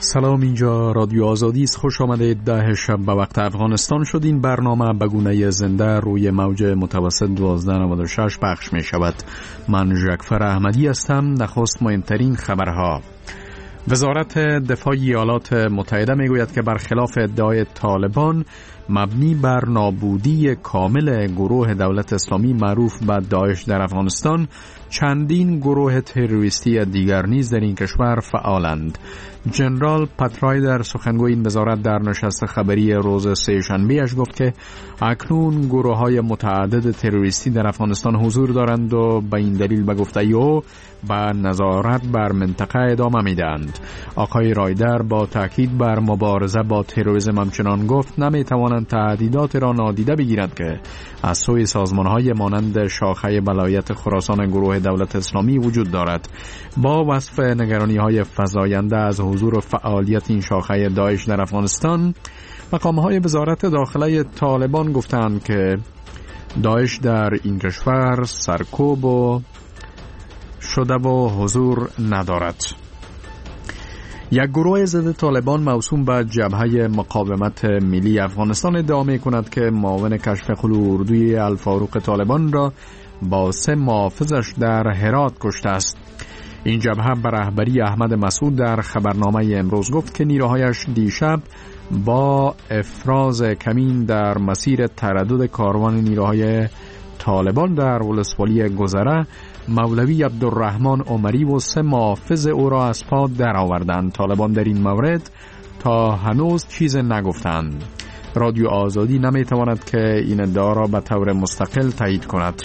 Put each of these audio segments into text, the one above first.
سلام، اینجا رادیو آزادی است. خوش آمدید. 10 شب به وقت افغانستان شد. این برنامه به گونه زنده روی موج متوسط 1296 پخش می شود. من ژکفر احمدی هستم. نخست مهمترین خبرها. وزارت دفاع ایالات متحده می گوید که برخلاف ادعای طالبان مبنی بر نابودی کامل گروه دولت اسلامی معروف به داعش در افغانستان، چندین گروه تروریستی دیگر نیز در این کشور فعالند. جنرال پات رایدر سخنگوی این وزارت در نشست خبری روز سه‌شنبه‌اش گفت که اکنون گروه‌های متعدد تروریستی در افغانستان حضور دارند و به این دلیل به گفته او به نظارت بر منطقه ادامه میدهند. آقای رایدر با تاکید بر مبارزه با تروریسم همچنان گفت نمیتوانند تهدیدات را نادیده بگیرند که از سوی سازمان‌های مانند شاخه ولایت خراسان گروه دولت اسلامی وجود دارد. با وصف نگرانی‌های فزاینده از حضور و فعالیت این شاخه داعش در افغانستان، مقام‌های وزارت داخله طالبان گفتند که داعش در این کشور سرکوب شده و حضور ندارد. یک گروه ضد طالبان موسوم به جبهه مقاومت ملی افغانستان ادعا می‌کند که معاون کشف قلو اردوی الفاروق طالبان را با 3 محافظش در هرات کشته است. این جبهه به رهبری احمد مسعود در خبرنامه امروز گفت که نیروهایش دیشب با افراز کمین در مسیر تردد کاروان نیروهای طالبان در ولسوالی گذره مولوی عبدالرحمن عمری و 3 محافظ او را از پا درآوردند. طالبان در این مورد تا هنوز چیز نگفتند. رادیو آزادی نمیتواند که این ادعا را به طور مستقل تایید کند.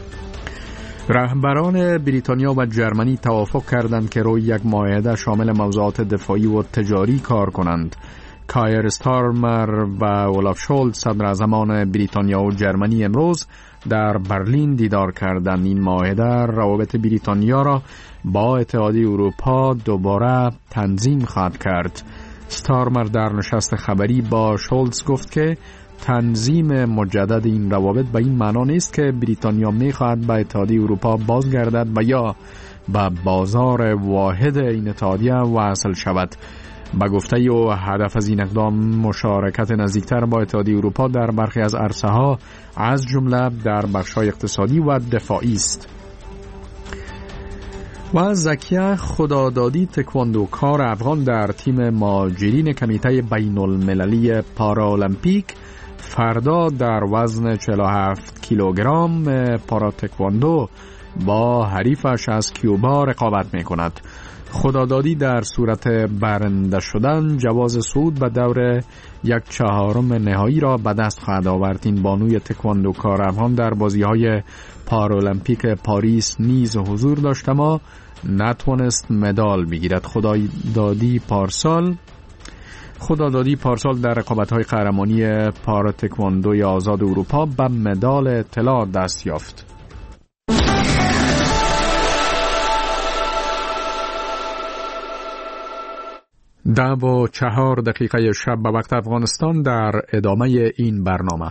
رهبران بریتانیا و جرمنی توافق کردند که روی یک معاهده شامل موضوعات دفاعی و تجاری کار کنند. کایر استارمر و اولاف شولز صدراعظمان بریتانیا و جرمنی امروز در برلین دیدار کردند. این معاهده روابط بریتانیا را با اتحادیه اروپا دوباره تنظیم خواهد کرد. استارمر در نشست خبری با شولز گفت که تنظیم مجدد این روابط به این معنا نیست که بریتانیا می‌خواهد به اتحادیه اروپا بازگردد و یا به بازار واحد این اتحادیه وصل شود. به گفته او هدف از این اقدام مشارکت نزدیکتر با اتحادیه اروپا در برخی از عرصه‌ها از جمله در بخش‌های اقتصادی و دفاعی است. و زکیه خدادادی تکواندوکار افغان در تیم ماجرین کمیته بین‌المللی پارالمپیک فردا در وزن 47 کیلوگرم پارا تکواندو با حریفش از کیوبا رقابت می کند. خدادادی در صورت برنده شدن جواز صعود به دور 1/4 نهایی را به دست خواهد آورد. این بانوی تکواندوکار افغان در بازی‌های پارالمپیک پاریس نیز حضور داشت اما نتوانست مدال بگیرد. خدادادی پارسال در رقابت‌های قهرمانی پارا تکواندوی آزاد اروپا به مدال طلا دست یافت. ده و 4 دقیقه شب به وقت افغانستان در ادامه این برنامه.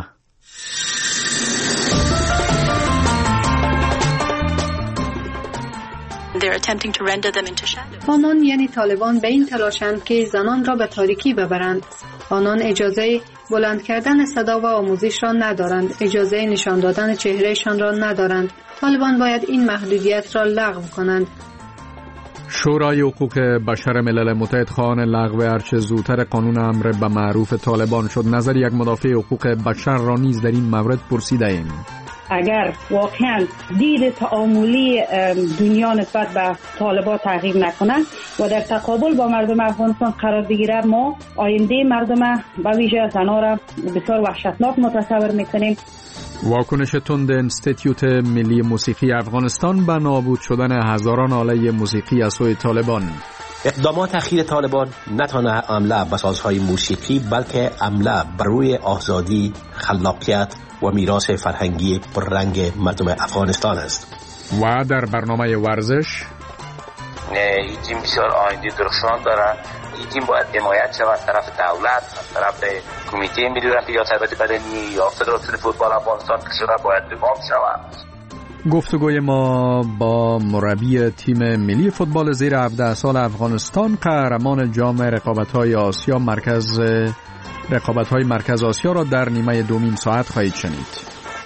آنان یعنی طالبان به این تلاشند که زنان را به تاریکی ببرند. آنان اجازه بلند کردن صدا و آموزش را ندارند. اجازه نشان دادن چهرهشان را ندارند. طالبان باید این محدودیت را لغو کنند. شورای حقوق بشر ملل متحد خواهان لغو هرچه زودتر قانون امر به معروف طالبان شد. نظر یک مدافع حقوق بشر را نیز در این مورد پرسیده ایم. اگر واقعا دید تعاملی دنیا نسبت به طالبان تغییر نکنه و در تقابل با مردم افغانستان قرار بگیره، ما آینده مردم به ویژه زنان را بسیار وحشتناک متصور میکنیم. واکنش تند انستیتیوت ملی موسیقی افغانستان به نابود شدن هزاران آله موسیقی از سوی طالبان. اقدامات اخیر طالبان نه تنها حمله به سازهای موسیقی بلکه حمله بر روی آزادی، خلاقیت و میراث فرهنگی پررنگ مردم افغانستان است. و در برنامه ورزش این تیم بسیار آینده درخشان دارد. این تیم باید حمایت شود از طرف دولت، از طرف کمیته ملی رفیع یا تربیت بدنی یا فدراسیون فوتبال افغانستان که شده باید دفاع شود. گفتگوی ما با مربی تیم ملی فوتبال زیر 17 سال افغانستان، قهرمان جام رقابت‌های آسیا رقابت‌های مرکز آسیا را در نیمه دومین ساعت خواهید شنید.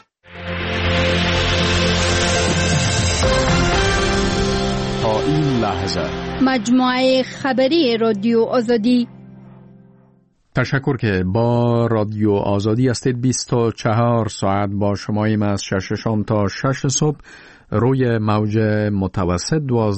تا این لحظه مجموعه خبری رادیو آزادی. تشکر که با رادیو آزادی هستید. 24 ساعت با شماییم از 6 شام تا 6 صبح روی موج متوسط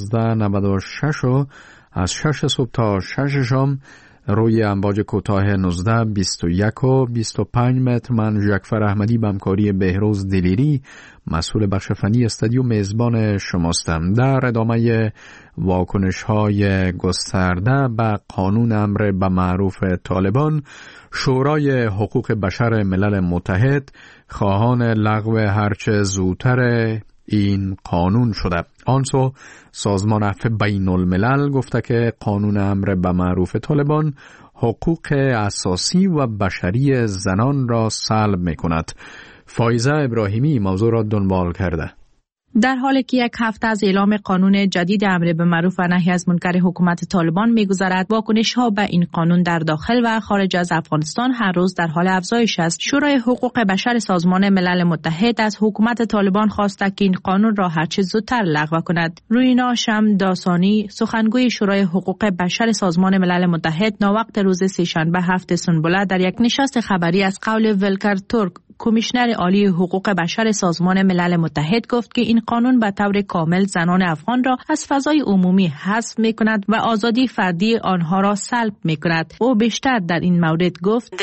1296 و از 6 صبح تا 6 شام روی امواج کوتاه 19 21 و 25 متر. من ژکفر احمدی به همکاری بهروز دلیری مسئول بخش فنی استودیو میزبان شماستم. در ادامه واکنش‌های گسترده به قانون امر به معروف طالبان، شورای حقوق بشر ملل متحد خواهان لغو هرچه زودتر این قانون شده. آنسو سازمان عفو بین الملل گفته که قانون امر به معروف طالبان حقوق اساسی و بشری زنان را سلب می کند. فایزه ابراهیمی موضوع را دنبال کرده. در حالی که یک هفته از اعلام قانون جدید امر به معروف و نهی از منکر حکومت طالبان می‌گذرد، واکنش‌ها به این قانون در داخل و خارج از افغانستان هر روز در حال افزایش است. شورای حقوق بشر سازمان ملل متحد از حکومت طالبان خواسته که این قانون را هرچه زودتر لغو کند. روینا شمداسانی، سخنگوی شورای حقوق بشر سازمان ملل متحد، ناوقت روز سه‌شنبه 7 سنبله در یک نشست خبری از قول ولکر تورک، کمیشنر عالی حقوق بشر سازمان ملل متحد، گفت که این قانون به طور کامل زنان افغان را از فضای عمومی حذف می کند و آزادی فردی آنها را سلب می کند. او بیشتر در این مورد گفت: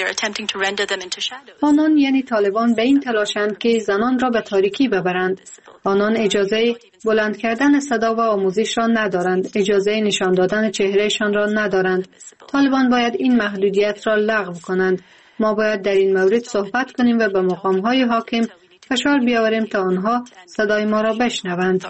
آنان یعنی طالبان به این تلاشند که زنان را به تاریکی ببرند. آنان اجازه بلند کردن صدا و آموزش را ندارند. اجازه نشان دادن چهرهشان را ندارند. طالبان باید این محدودیت را لغو کنند. ما باید در این مورد صحبت کنیم و به مقام‌های حاکم فشار بیاوریم تا آنها صدای ما را بشنوند.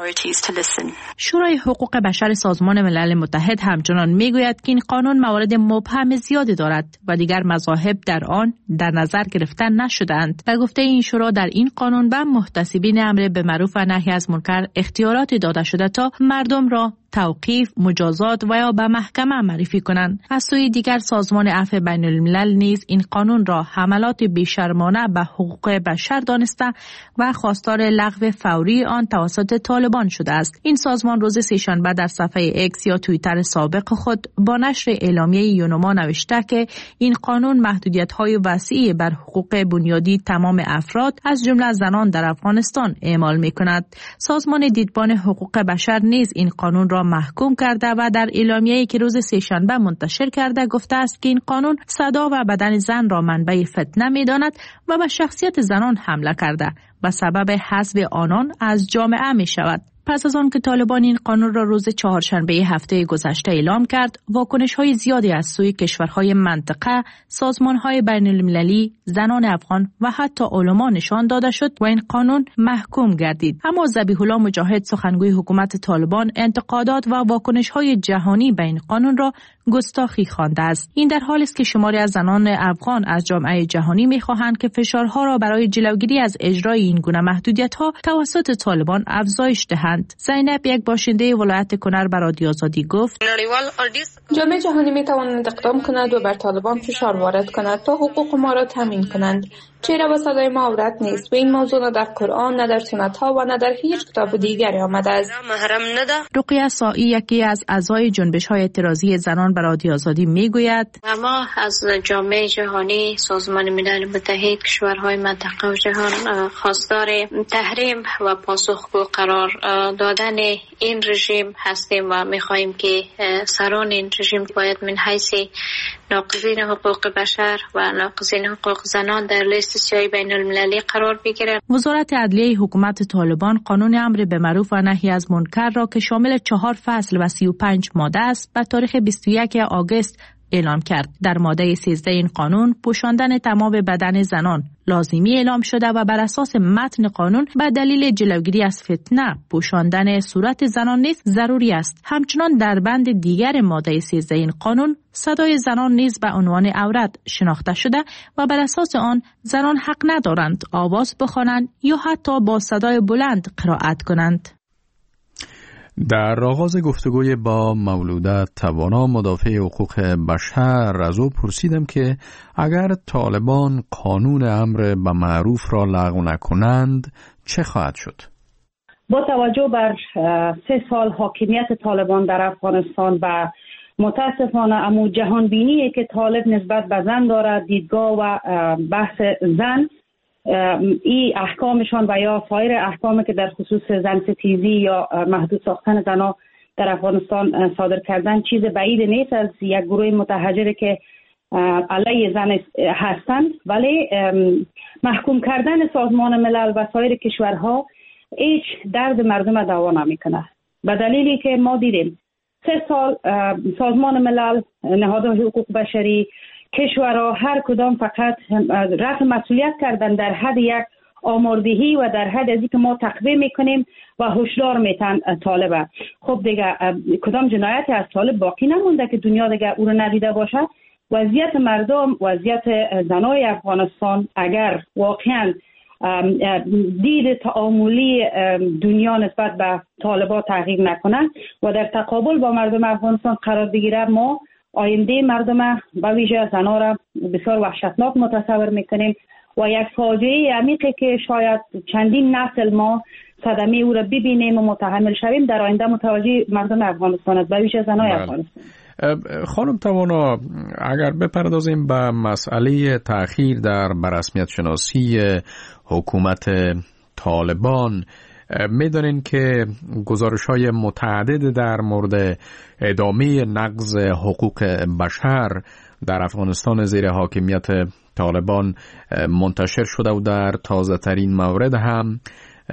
شورای حقوق بشر سازمان ملل متحد همچنان میگوید که این قانون موارد مبهم زیادی دارد و دیگر مذاهب در آن در نظر گرفته نشده‌اند. در گفته این شورا، در این قانون به محتسبین امر به معروف و نهی از منکر اختیاراتی داده شده تا مردم را توقیف، مجازات و یا به محکمه معرفی کنند. از سوی دیگر سازمان عفو بین الملل نیز این قانون را حملات بیشرمانه به حقوق بشر دانسته و خواستار لغو فوری آن توسط طالبان شده است. این سازمان روز سه‌شنبه در صفحه اکس یا توییتر سابق خود با نشر اعلامیه یونما نوشته که این قانون محدودیت‌های وسیعی بر حقوق بنیادی تمام افراد از جمله زنان در افغانستان اعمال می‌کند. سازمان دیدبان حقوق بشر نیز این قانون را محکوم کرده و در اعلامیه‌ای که روز سه‌شنبه منتشر کرده گفته است که این قانون صدا و بدن زن را منبع فتنه می‌داند و به شخصیت زنان حمله کرده و سبب حذف آنان از جامعه می‌شود. پس از آن که طالبان این قانون را روز چهارشنبه هفته گذشته اعلام کرد، واکنش‌های زیادی از سوی کشورهای منطقه، سازمان‌های بین‌المللی، زنان افغان و حتی علما نشان داده شد و این قانون محکوم گردید. اما ذبیح الله مجاهد، سخنگوی حکومت طالبان، انتقادات و واکنش‌های جهانی به این قانون را گستاخی خوانده است. این در حالی است که شماری از زنان افغان از جامعه جهانی می‌خواهند که فشارها را برای جلوگیری از اجرای این گونه محدودیت‌ها توسط طالبان افزایش دهند. زینب، یک باشنده ولایت کنر، به رادیو آزادی گفت: جامعه جهانی می‌تواند اقدام کند و بر طالبان فشار وارد کند تا حقوق ما را تامین کنند. چرا با صدای ما عورت نیست و این موضوع نه در قرآن، نه در سنت ها و نه در هیچ کتاب دیگری آمده است. رقیه سائی، یکی از اعضای جنبش‌های اعتراضی زنان، به رادیو آزادی میگوید: ما از جامعه جهانی، سازمان ملل متحد، کشورهای منطقه و جهان خواستار تحریم و پاسخگو قرار دادن این رژیم هستیم و می‌خواهیم که سران این رژیم باید من حیث ناقضین حقوق بشر و ناقضین حقوق زنان در لیست سیاه بین المللی قرار بگیرد. وزارت عدلیه حکومت طالبان قانون امر به معروف و نهی از منکر را که شامل 4 فصل و 35 ماده است، به تاریخ 21 آگوست اعلام کرد. در ماده 13 این قانون پوشاندن تمام بدن زنان لازمی اعلام شده و بر اساس متن قانون به دلیل جلوگیری از فتنه پوشاندن صورت زنان نیز ضروری است. همچنان در بند دیگر ماده 13 این قانون صدای زنان نیز به عنوان عورت شناخته شده و بر اساس آن زنان حق ندارند آواز بخوانند یا حتی با صدای بلند قرائت کنند. در آغاز گفتگوی با مولوده توانا مدافع حقوق بشر از او پرسیدم که اگر طالبان قانون امر به معروف را لغو نکنند چه خواهد شد؟ با توجه بر 3 سال حاکمیت طالبان در افغانستان و متاسفانه امو جهان بینی که طالب نسبت به زن دارد، دیدگاه و بحث زن، این احکامشان و یا سایر احکامی که در خصوص زن ستیزی یا محدود ساختن زنها در افغانستان صادر کردن چیز بعید نیست از یک گروه متحجر که علیه زن هستند، ولی محکوم کردن سازمان ملل و سایر کشورها هیچ درد مردم دوا نمیکنه، به دلیلی که ما دیدیم 3 سال سازمان ملل، نهادهای حقوق بشری، کشورها هر کدام فقط رفع مسئولیت کردن در حد یک آماردهی و در حد ازی که ما تقویه میکنیم و هشدار میتن طالبه. خب دیگه کدام جنایتی از طالب باقی نمونده که دنیا دیگه او رو ندیده باشه. وضعیت مردم، وضعیت زنای افغانستان اگر واقعا دید تعاملی دنیا نسبت به طالبان تغییر نکنه و در تقابل با مردم افغانستان قرار بگیره، ما آینده مردم به ویژه زنها را بسیار وحشتناک متصور میکنیم و یک فاجعه عمیقی که شاید چندین نسل ما صدمه او را ببینیم و متحمل شویم در آینده متوجه مردم افغانستان است، به ویژه زنهای افغانستان. خانم توانا، اگر بپردازیم به مسئله تأخیر در بررسمیت شناسی حکومت طالبان، می‌دانین که گزارش‌های متعدد در مورد ادامه نقض حقوق بشر در افغانستان زیر حاکمیت طالبان منتشر شده و در تازه‌ترین مورد هم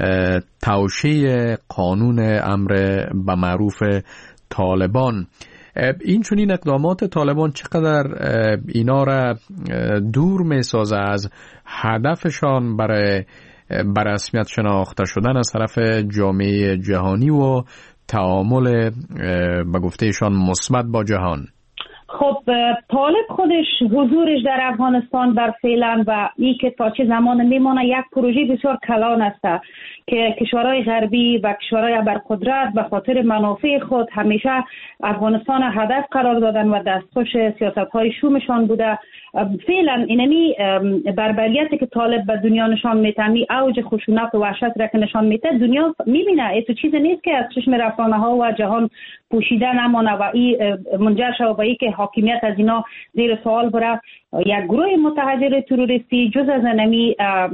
توشیح قانون امر به معروف طالبان. این چنین اقدامات طالبان چقدر اینا را دور می‌سازه از هدفشان برای بررسمیت شناخته شدن از طرف جامعه جهانی و تعامل به گفتهشان مثبت با جهان؟ خب طالب خودش حضورش در افغانستان بر فعلا و این که تا چه زمان میمونه یک پروژه بسیار کلان است که کشورهای غربی و کشورهای ابرقدرت به خاطر منافع خود همیشه افغانستان هدف قرار دادن و دستخوش سیاست‌های شومشان بوده. فعلا اینمی بربریتی که طالب به دنیا نشان میده، اوج خشونت و وحشت را که نشان میده، دنیا میبینه این تو چیز نیست که از چشم رسانه‌ها و جهان پوشیده نمانه و این منجر شده به اینکه حاکمیت از اینا زیر سوال بره. یک گروه متحجر تروریستی جز از انمی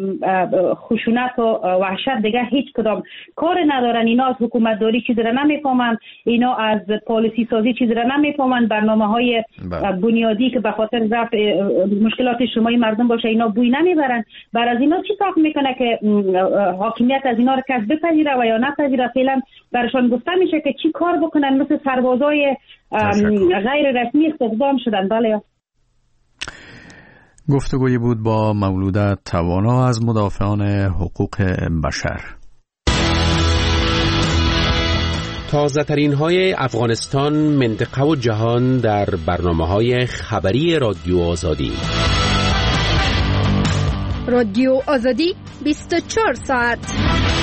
خشونت و وحشت دیگه هیچ کدام کار ندارن. اینا از حکومت داری چیز را نمیفهمن، اینا از پالیسی سازی چیز را نمیفهمن، برنامه‌های بنیادی که به خاطر رفع مشکلات اجتماعی مردم باشه اینا بوی نمیبرن. بر از اینا چی فرق میکنه که حاکمیت از اینا رو کس بپذیره و یا نپذیره؟ فعلا برشان گفته میشه که چی کار بکنن، مثل سربازای غیر رسمی استخدام شدن. بله. گفتگویی بود با مولوده توانا از مدافعان حقوق بشر. تازه‌ترین های افغانستان، منطقه و جهان در برنامه‌های خبری رادیو آزادی. رادیو آزادی 24 ساعت.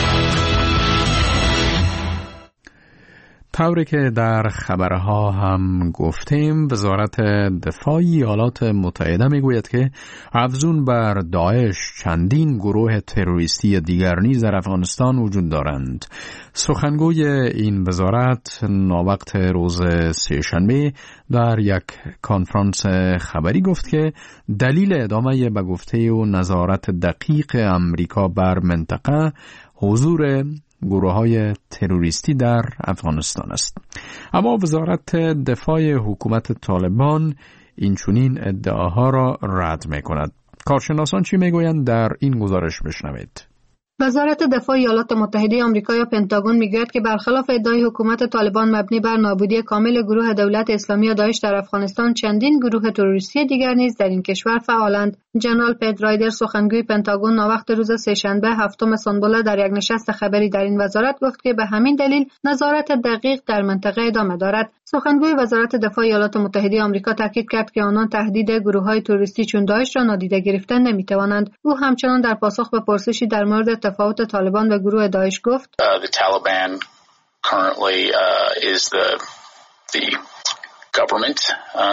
طوری که در خبرها هم گفتیم، وزارت دفاع ایالات متحده میگوید که افزون بر داعش چندین گروه تروریستی دیگر نیز در افغانستان وجود دارند. سخنگوی این وزارت ناوقت روز سه‌شنبه در یک کنفرانس خبری گفت که دلیل ادامه به گفته و نظارت دقیق امریکا بر منطقه حضور گروه‌های تروریستی در افغانستان است. اما وزارت دفاع حکومت طالبان این چنین ادعاها را رد می‌کند. کارشناسان چی میگویند؟ در این گزارش بشنوید. وزارت دفاع ایالات متحده آمریکا یا پنتاگون میگوید که برخلاف ادعای حکومت طالبان مبنی بر نابودی کامل گروه دولت اسلامی و داعش در افغانستان، چندین گروه تروریستی دیگر نیز در این کشور فعالند. جنرال پت رایدر، سخنگوی پنتاگون، ناوقت روز سه‌شنبه 7 سنبله در یک نشست خبری در این وزارت گفت که به همین دلیل نظارت دقیق در منطقه ادامه دارد. سخنگوی وزارت دفاع ایالات متحده آمریکا تاکید کرد که آنان تهدید گروه‌های تروریستی چون داعش را نادیده گرفتن نمی‌توانند. او همچنان در پاسخ به پرسشی در مورد تفاوت طالبان و گروه داعش گفت: The Taliban currently is the government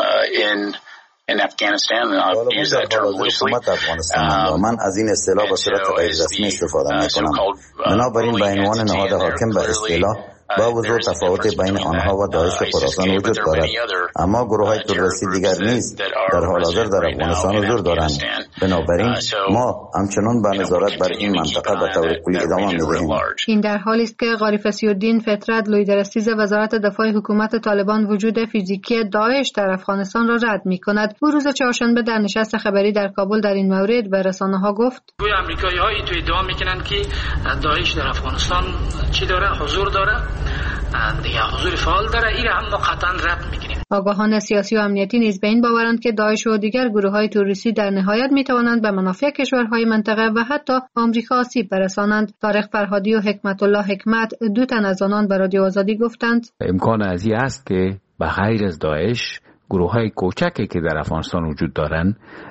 in Afghanistan. I use that term loosely. من از این اصطلاح به صورت غیر رسمی استفاده می‌کنم. بنابراین به عنوان نهاد حاکم به اصطلاح با وجود تفاوت بین آنها و داعش خراسان وجود دارد، اما گروه‌های تروریستی دیگر نیز در حال حاضر در افغانستان حضور دارند. بنابراین ما همچنان به نظارت بر این منطقه به طور کلی ادامه می‌دهیم. این در حالی است که غاری فصی‌الدین فطرت، لویدرستیز وزارت دفاع حکومت طالبان، وجود فیزیکی داعش در افغانستان را رد می‌کند. او روز چهارشنبه در نشست خبری در کابل در این مورد به رسانه‌ها گفت: آمریکایی‌ها تو ادعا می‌کنند که داعش در افغانستان چی داره؟ حضور داره. دیگه حضور فعال داره. این هم ما قطعا رد می‌کنیم. آگاهان سیاسی و امنیتی نیز به این باورند که داعش و دیگر گروه‌های تروریستی در نهایت می‌توانند به منافع کشورهای منطقه و حتی آمریکا آسیب برسانند. طارق فرهادی و حکمت الله حکمت، دو تن از آنان به رادیو آزادی گفتند: امکان از این است که به غیر از داعش گروه‌های کوچکی که در افغانستان وجود دارند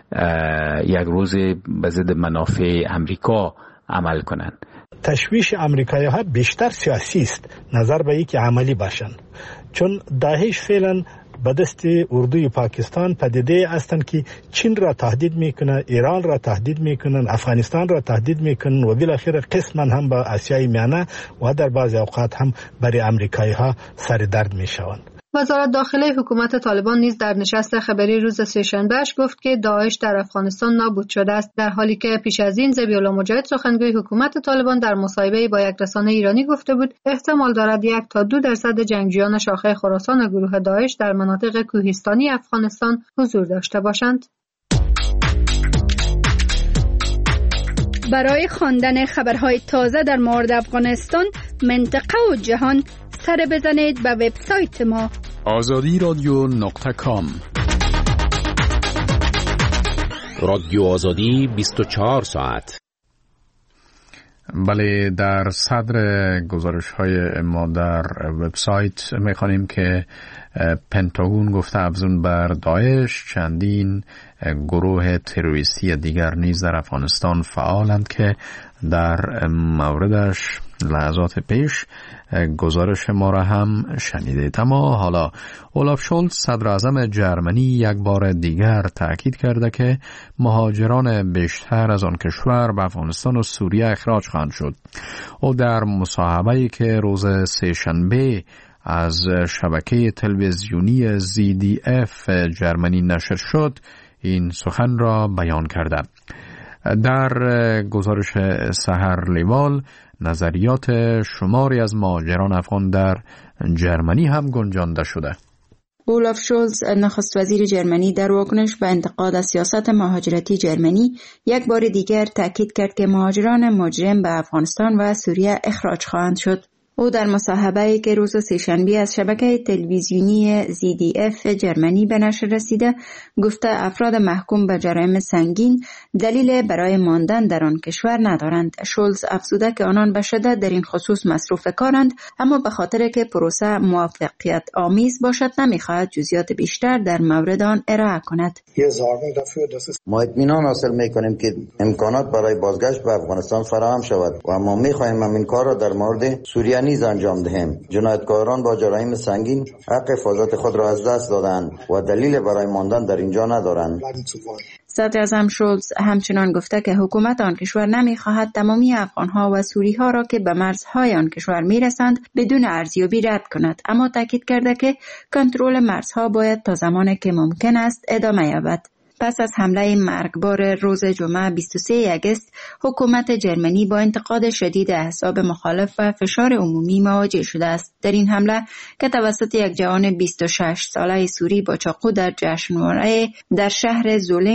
یک روز به ضد منافع امریکا عمل کنند. تشویش امریکایی‌ها بیشتر سیاسی است نظر به اینکه عملی باشند، چون داعش فعلا به دست اردوی پاکستان پدیده هستند که چین را تهدید میکنه، ایران را تهدید میکنن، افغانستان را تهدید میکنن و بالاخره قسما هم به آسیای میانه و در بعضی اوقات هم برای امریکایی‌ها سر درد میشوند. وزارت داخله حکومت طالبان نیز در نشست خبری روز سه‌شنبهش گفت که داعش در افغانستان نابود شده است، در حالی که پیش از این ذبیح‌الله مجاهد، سخنگوی حکومت طالبان، در مصاحبه‌ای با یک رسانه ایرانی گفته بود احتمال دارد 1 تا 2% جنگجویان شاخه خراسان گروه داعش در مناطق کوهستانی افغانستان حضور داشته باشند. برای خواندن خبرهای تازه در مورد افغانستان، منطقه و جهان، سر بزنید به وبسایت ما azadiradyo.com. رادیو آزادی 24 ساعت. بله، در صدر گزارش‌های ما در وبسایت می‌خوانیم که پنتاگون گفته افزون بر داعش چندین گروه تروریستی دیگر نیز در افغانستان فعالند که در موردش لحظات پیش گزارش ما را هم شنیدید. اما حالا اولاف شولز، صدر اعظم جرمنی، یک بار دیگر تاکید کرده که مهاجران بیشتر از آن کشور به افغانستان و سوریه اخراج خواهند شد. او در مصاحبه‌ای که روز سه‌شنبه از شبکه تلویزیونی ZDF جرمنی نشر شد این سخن را بیان کرده. در گزارش سحر لیوال نظریات شماری از مهاجران افغان در جرمنی هم گنجانده شده. اولاف شولز، نخست وزیر جرمنی، در واکنش به انتقاد از سیاست مهاجرتی جرمنی یک بار دیگر تاکید کرد که مهاجران مجرم به افغانستان و سوریه اخراج خواهند شد. او در مصاحبه‌ای که روز سه‌شنبه از شبکه تلویزیونی ZDF جرمنی به نشر رسیده گفته افراد محکوم به جرایم سنگین دلیل برای ماندن در آن کشور ندارند. شولز افزوده که آنان به شدت در این خصوص مصروف کارند، اما به خاطر که پروسه موفقیت آمیز باشد نمی‌خواهد جزئیات بیشتر در مورد آن ارائه کند. ما اطمینان حاصل می‌کنیم که امکانات برای بازگشت به افغانستان فراهم شود و ما می‌خواهیم همین کار را در مورد سوریه نیز انجام دهیم. جنایتکاران با جرایم سنگین حق حفاظت خود را از دست دادند و دلیل برای ماندن در اینجا ندارند. صدر اعظم شولز همچنان گفته که حکومت آن کشور نمی‌خواهد تمامی افغان‌ها و سوری‌ها را که به مرزهای آن کشور می‌رسند بدون ارزیابی رد کند، اما تاکید کرده که کنترل مرزها باید تا زمانی که ممکن است ادامه یابد. پس از حمله مرگبار روز جمعه 23 اگست، حکومت جرمنی با انتقاد شدید احزاب مخالف و فشار عمومی مواجه شده است. در این حمله که توسط یک جوان 26 ساله سوری با چاقو در جشنواره در شهر زولینگ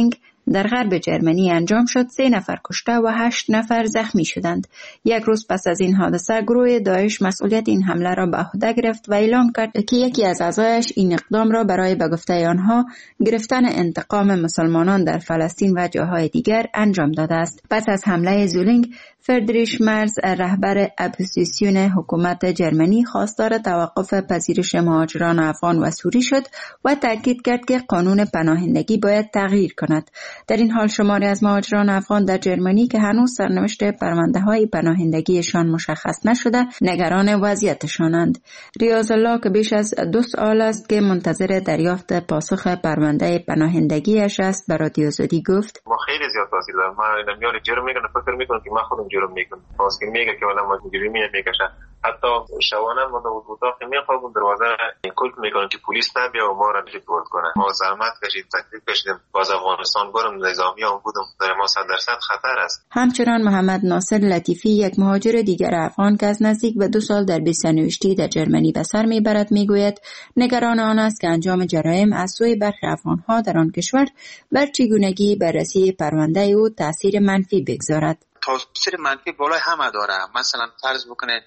در غرب جرمنی انجام شد 3 نفر کشته و 8 نفر زخمی شدند. یک روز پس از این حادثه گروه داعش مسئولیت این حمله را به عهده گرفت و اعلام کرد که یکی از اعضایش این اقدام را برای به گفته آنها گرفتن انتقام مسلمانان در فلسطین و جاهای دیگر انجام داده است. پس از حمله زولینگ، فردریش مرز رهبر اپوزیسیون حکومت جرمنی خواستار توقف پذیرش مهاجران افغان و سوری شد و تاکید کرد که قانون پناهندگی باید تغییر کند. در این حال شماری از مهاجران افغان در جرمنی که هنوز سرنوشت پرونده‌های پناهندگیشان مشخص نشده نگران وضعیتشانند. ریاض الله که بیش از 2 سال است که منتظر دریافت پاسخ پرونده پناهندگیش است به رادیو آزادی گفت: ما خیلی زیاد تاثیر دارم. من میان جرم میکنم، فکر میکنم که من خودم جرم میکنم. واسه میگه که ولی ما جرمی نمیکشه. حتی شبانه ما در اتاق میخوابم، دروازه کلپ میکنم که پلیس نبیاد و ما را ریپورت کنه. ما زحمت کشید، تکلیف کشیدیم، باز افغانستان برم، نظامیان بودم، در ما 100% خطر است. همچنان محمد ناصر لطیفی، یک مهاجر دیگر افغان که از نزدیک به 2 سال در بی‌سرنوشتی در جرمنی به سر میبرد میگوید نگران آن است که انجام جرایم از سوی برخی افغانها در آن کشور بر چگونگی بررسی پرونده او تاثیر منفی بگذارد. تاثیر منفی بالای همه داره. مثلا فرض بکنید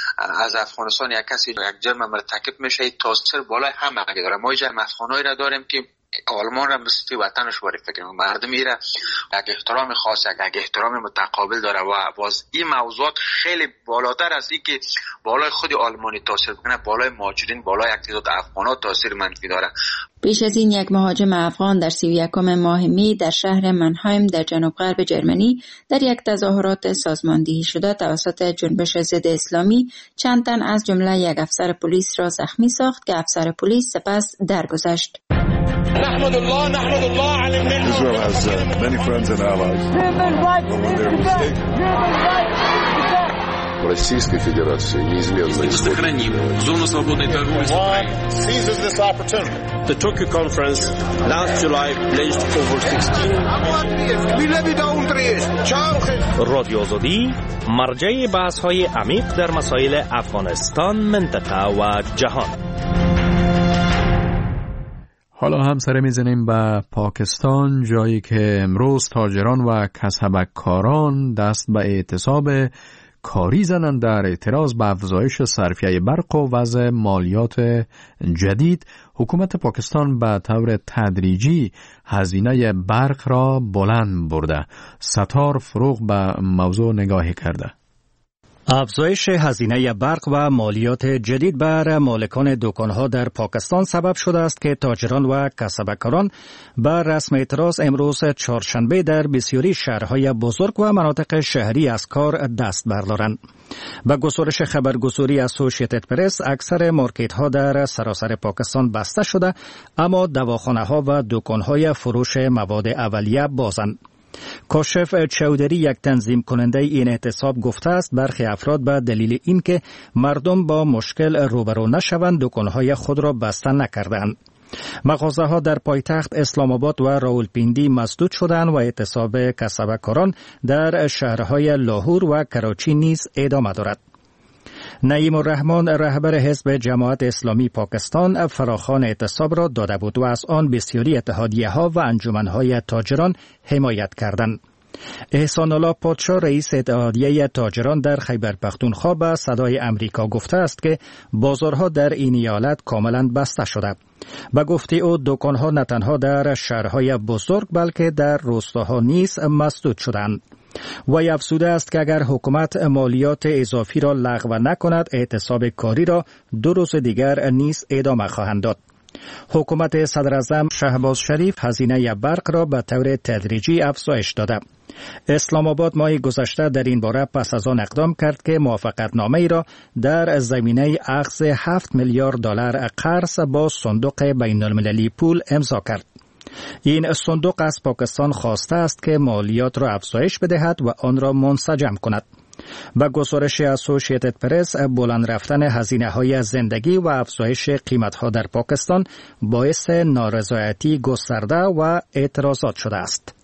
از افغانستان یک کسی یک جرم مرتکب میشه، تاثیر بالای همه داره. ما جرم افغانایی را داریم که آلمان را مثل وطنش باری فکر می‌کنه. مردمی را یک احترام خاص، یک احترام متقابل داره و باز این موضوعات خیلی بالاتر از این که بالای خود آلمانی تاثیر کنه، بالای مهاجرین، بالای یک تعداد افغان‌ها تاثیر منفی داره. پیش از این یک مهاجم افغان در 31 ماه می در شهر منهایم در جنوب غرب جرمنی در یک تظاهرات سازماندهی شده توسط جنبش ضد اسلامی چند تن از جمله یک افسر پلیس را زخمی ساخت که افسر پلیس سپس درگذشت. نحمد الله على المنة. Israel has many friends and allies. Российской Федерации неизменно сохраним зону свободной торговли с Украиной. Seizes this opportunity. The Tokyo conference last July pledged over 16. رادیو آزادی مرجع بحث‌های عمیق در مسائل افغانستان، منطقه و جهان. حالا هم سر میزنیم به پاکستان، جایی که امروز تاجران و کسبکاران دست به اعتصاب کاری زنند در اعتراض به افزایش صرفیه برق و وضع مالیات جدید. حکومت پاکستان به طور تدریجی هزینه برق را بلند برده. ستار فروغ به موضوع نگاهی کرده. افزایش هزینه برق و مالیات جدید بر مالکان دکانها در پاکستان سبب شده است که تاجران و کسبکاران بر رسم اعتراض امروز چهارشنبه در بسیاری شهرهای بزرگ و مناطق شهری از کار دست بردارند. با گزارش خبرگزاری اسوسییتد پرس، اکثر مارکت‌ها در سراسر پاکستان بسته شده، اما دواخانه‌ها و دکان‌های فروش مواد اولیه بازند. کاشف چودری، یک تنظیم کننده این اعتصاب، گفته است برخی افراد به دلیل اینکه مردم با مشکل روبرو نشوند دکانهای خود را بسته نکردند. مغازه‌ها در پایتخت اسلام آباد و راولپیندی مسدود شدند و اعتصاب کسبکاران در شهرهای لاهور و کراچی نیز ادامه دارد. نعیم الرحمن، رهبر حزب جماعت اسلامی پاکستان، فراخوان اعتصاب را داده بود و از آن بسیاری اتحادیه‌ها و انجمن‌های تاجران حمایت کردند. احسان الله پادشاه، رئیس اتحادیه تاجران در خیبر پختونخوا، به صدای امریکا گفته است که بازارها در این ایالت کاملا بسته شده. به گفته او دکانها نه تنها در شهرهای بزرگ بلکه در روستاها نیز مسدود شدند. و افزوده است که اگر حکومت مالیات اضافی را لغو نکند اعتصاب کاری را 2 روز دیگر نیز ادامه خواهند داد. حکومت صدراعظم شهباز شریف هزینه برق را به طور تدریجی افزایش داده. اسلام آباد ماه گذشته در این باره پس از آن اقدام کرد که موافقتنامه‌ای را در زمینه اخذ 7 میلیارد دلار قرض با صندوق بین‌المللی پول امضا کرد. این صندوق از پاکستان خواسته است که مالیات را افزایش بدهد و آن را منسجم کند. با گزارش اسوسییتد پرس، بلند رفتن هزینه‌های زندگی و افزایش قیمت‌ها در پاکستان باعث نارضایتی گسترده و اعتراضات شده است.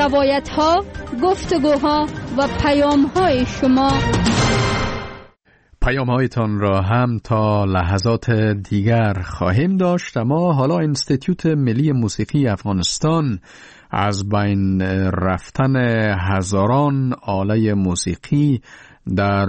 روایت‌ها، گفتگوها و پیام‌های شما. پیام‌هایتان را هم تا لحظات دیگر خواهیم داشت. اما حالا انستیتوت ملی موسیقی افغانستان از بین رفتن هزاران آله موسیقی در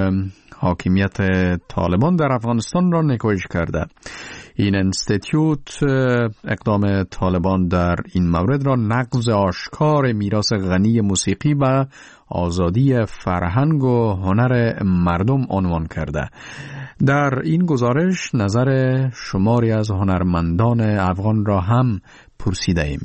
حاکمیت طالبان در افغانستان را نکوهش کرده. این انستیتوت اقدام طالبان در این مورد را نقض آشکار میراث غنی موسیقی و آزادی فرهنگ و هنر مردم عنوان کرده. در این گزارش نظر شماری از هنرمندان افغان را هم پرسیده ایم.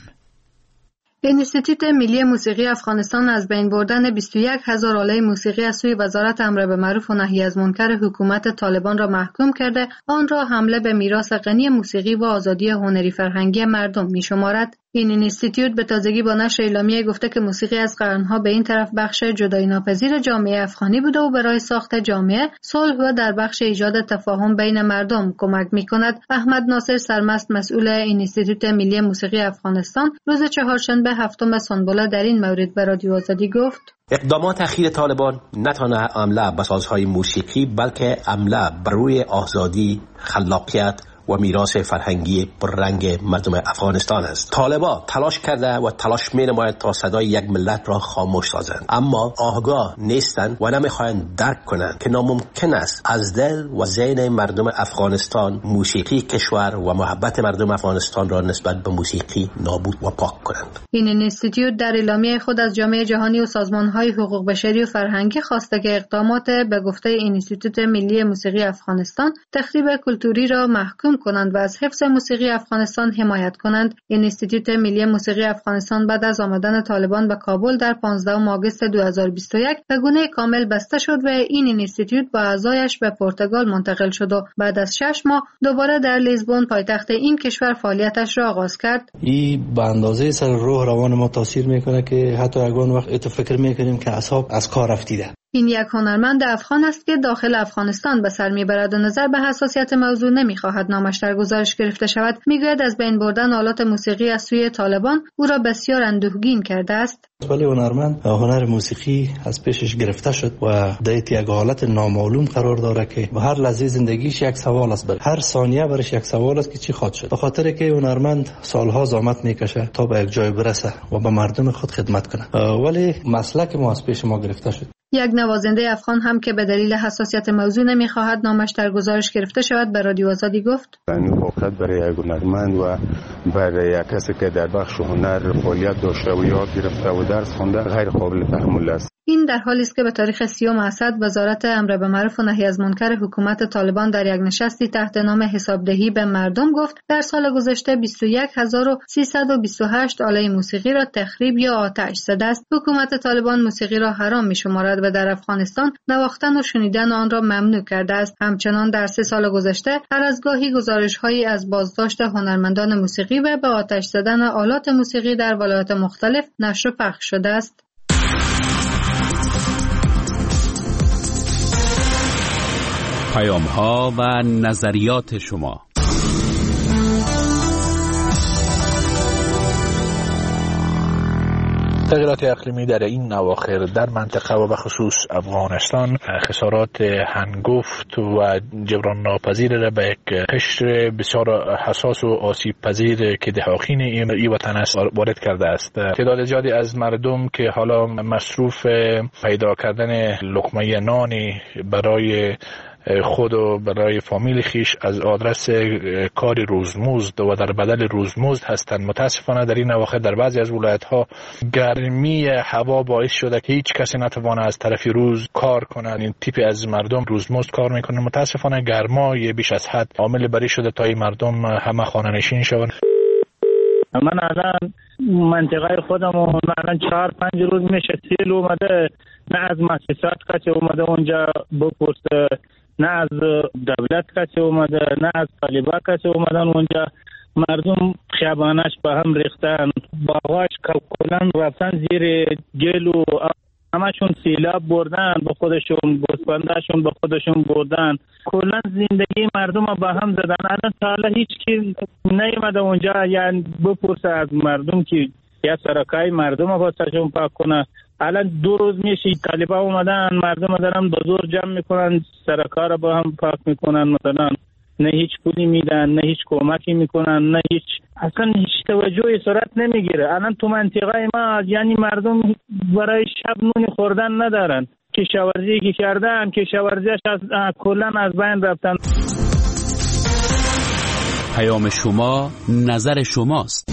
انستیتوت ملی موسیقی افغانستان از بین بردن 21,000 آله موسیقی از سوی وزارت امر به معروف و نهی از منکر حکومت طالبان را محکوم کرده، آن را حمله به میراث غنی موسیقی و آزادی هنری فرهنگی مردم می‌شمارد. این اینستیتوت به تازگی با نشر اعلامیه گفته که موسیقی از قرنها به این طرف بخش جدایی ناپذیر جامعه افغانی بوده و برای ساخت جامعه، صلح و در بخش ایجاد تفاهم بین مردم کمک می‌کند. احمد ناصر سرمست، مسئول اینستیتوت ملی موسیقی افغانستان، روز چهارشنبه هفتم سنبله در این مورد به رادیو آزادی گفت: اقدامات اخیر طالبان نه تنها حمله به سازهای موسیقی بلکه حمله بر روی آزادی، خلاقیت و میراث فرهنگی پررنگ مردم افغانستان است. طالبان تلاش کرده و تلاش می‌نمایند تا صدای یک ملت را خاموش سازند، اما آگاه نیستند و نمی‌خواهند درک کنند که ناممکن است از دل و ذهن مردم افغانستان موسیقی کشور و محبت مردم افغانستان را نسبت به موسیقی نابود و پاک کنند. این اینستیتوت در اعلامیه خود از جامعه جهانی و سازمان‌های حقوق بشری و فرهنگی خواسته که اقدامات به گفته اینستیتوت ملی موسیقی افغانستان تخریب کلتوری را محکوم کنند و از حفظ موسیقی افغانستان حمایت کنند. اینستیتوت ملی موسیقی افغانستان بعد از آمدن طالبان به کابل در 15 آگوست 2021 به گونه کامل بسته شد و این اینستیتوت با اعضایش به پرتغال منتقل شد و بعد از 6 ماه دوباره در لیزبون پایتخت این کشور فعالیتش را آغاز کرد. این به اندازه سر روح روان ما تاثیر میکنه که حتی اگه وقت فکر میکنیم که اعصاب از کار رفتیده. این یک هنرمند افغان است که داخل افغانستان به سر میبرد و نظر به حساسیت موضوع نمیخواهد نامش در گزارش گرفته شود. میگوید از بین بردن آلات موسیقی از سوی طالبان او را بسیار اندوهگین کرده است. ولی هنرمند هنر موسیقی از پیشش گرفته شد و در یک حالت نامعلوم قرار داره که به هر لحظه زندگیش یک سوال است، هر ثانیه برش یک سوال است که چی خواهد شد. به خاطر که هنرمند سالها زحمت میکشه تا به یک جای برسه و به مردم خود خدمت کنه، ولی مسلک ما از پیش ما گرفته شد. یک نوازنده افغان هم که به دلیل حساسیت موضوع نمیخواهد نامش در گزارش گرفته شود به رادیو آزادی گفت: این واقعیت برای یک هنرمند و برای یک کسی که در بخش هنر فعالیت داشته و یاد گرفته و درس خوانده غیر قابل تحمل است. این در حالی است که به تاریخ 30 اسد وزارت امر به معروف و نهی از منکر حکومت طالبان در یک نشستی تحت نام حسابدهی به مردم گفت در سال گذشته 21328 آله موسیقی را تخریب یا آتش زده است. حکومت طالبان موسیقی را حرام می‌شمارد و در افغانستان نواختن و شنیدن آن را ممنوع کرده است. همچنان در 3 سال گذشته هر از گاهی گزارش‌هایی از بازداشت هنرمندان موسیقی و به آتش زدن آلات موسیقی در ولایات مختلف نشر و پخش شده است. پیام‌ها و نظریات شما. تغییرات اقلیمی در این اواخر در منطقه و به خصوص افغانستان خسارات هنگفت و جبران ناپذیر را به یک قشر بسیار حساس و آسیب پذیر که دهاقین این وطن است وارد کرده است. تعداد زیادی از مردم که حالا مصروف پیدا کردن لقمه نانی برای خود و برای فامیل خیش از آدرس کار روزمزد و در بدل روزمزد هستند. متاسفانه در این اواخر در بعضی از ولایت‌ها گرمی هوا باعث شده که هیچ کسی نتوانه از طرف روز کار کنه. این تیپی از مردم روزمزد کار میکنه. متاسفانه گرمای بیش از حد عامل بری شده تا این مردم همه خانه نشین شوند. من الان منطقه خودم الان 4-5 روز میشه سیل اومده، نه از مؤسسات کسی اومده اونجا بپرسه، نه از دولت کسی اومده، نه از طالبا کسی اومدن اونجا. مردم خیابانش به هم ریختن، باغاش کلن رفتن زیر گل و همشون سیلاب بردن به خودشون، گوسفنداشون به خودشون بردن. کلا زندگی مردم به هم زدن. الان تا حالا هیچ کی نیومده اونجا یعنی بپرسه از مردم که یا سرکای مردم واسهشون پاک کنه. الان 2 روز میشه طالبا اومدن مردم دارن بازور جمع میکنن سرکا رو با هم پاک میکنن، مثلا نه هیچ پولی میدن نه هیچ کمکی میکنن نه هیچ، اصلا هیچ توجهی صورت نمیگیره. الان تو منطقه ما یعنی مردم برای شب نون خوردن ندارن، کشاورزی که کردن کشاورزیش کلا از بین رفتن. پیام شما نظر شماست.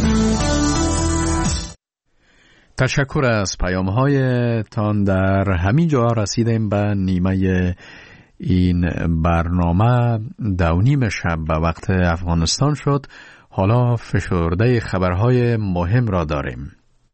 تشکر از پیام‌هایتان. در همین جا رسیدیم به نیمه این برنامه. 2:30 شب به وقت افغانستان شد. حالا فشرده خبرهای مهم را داریم.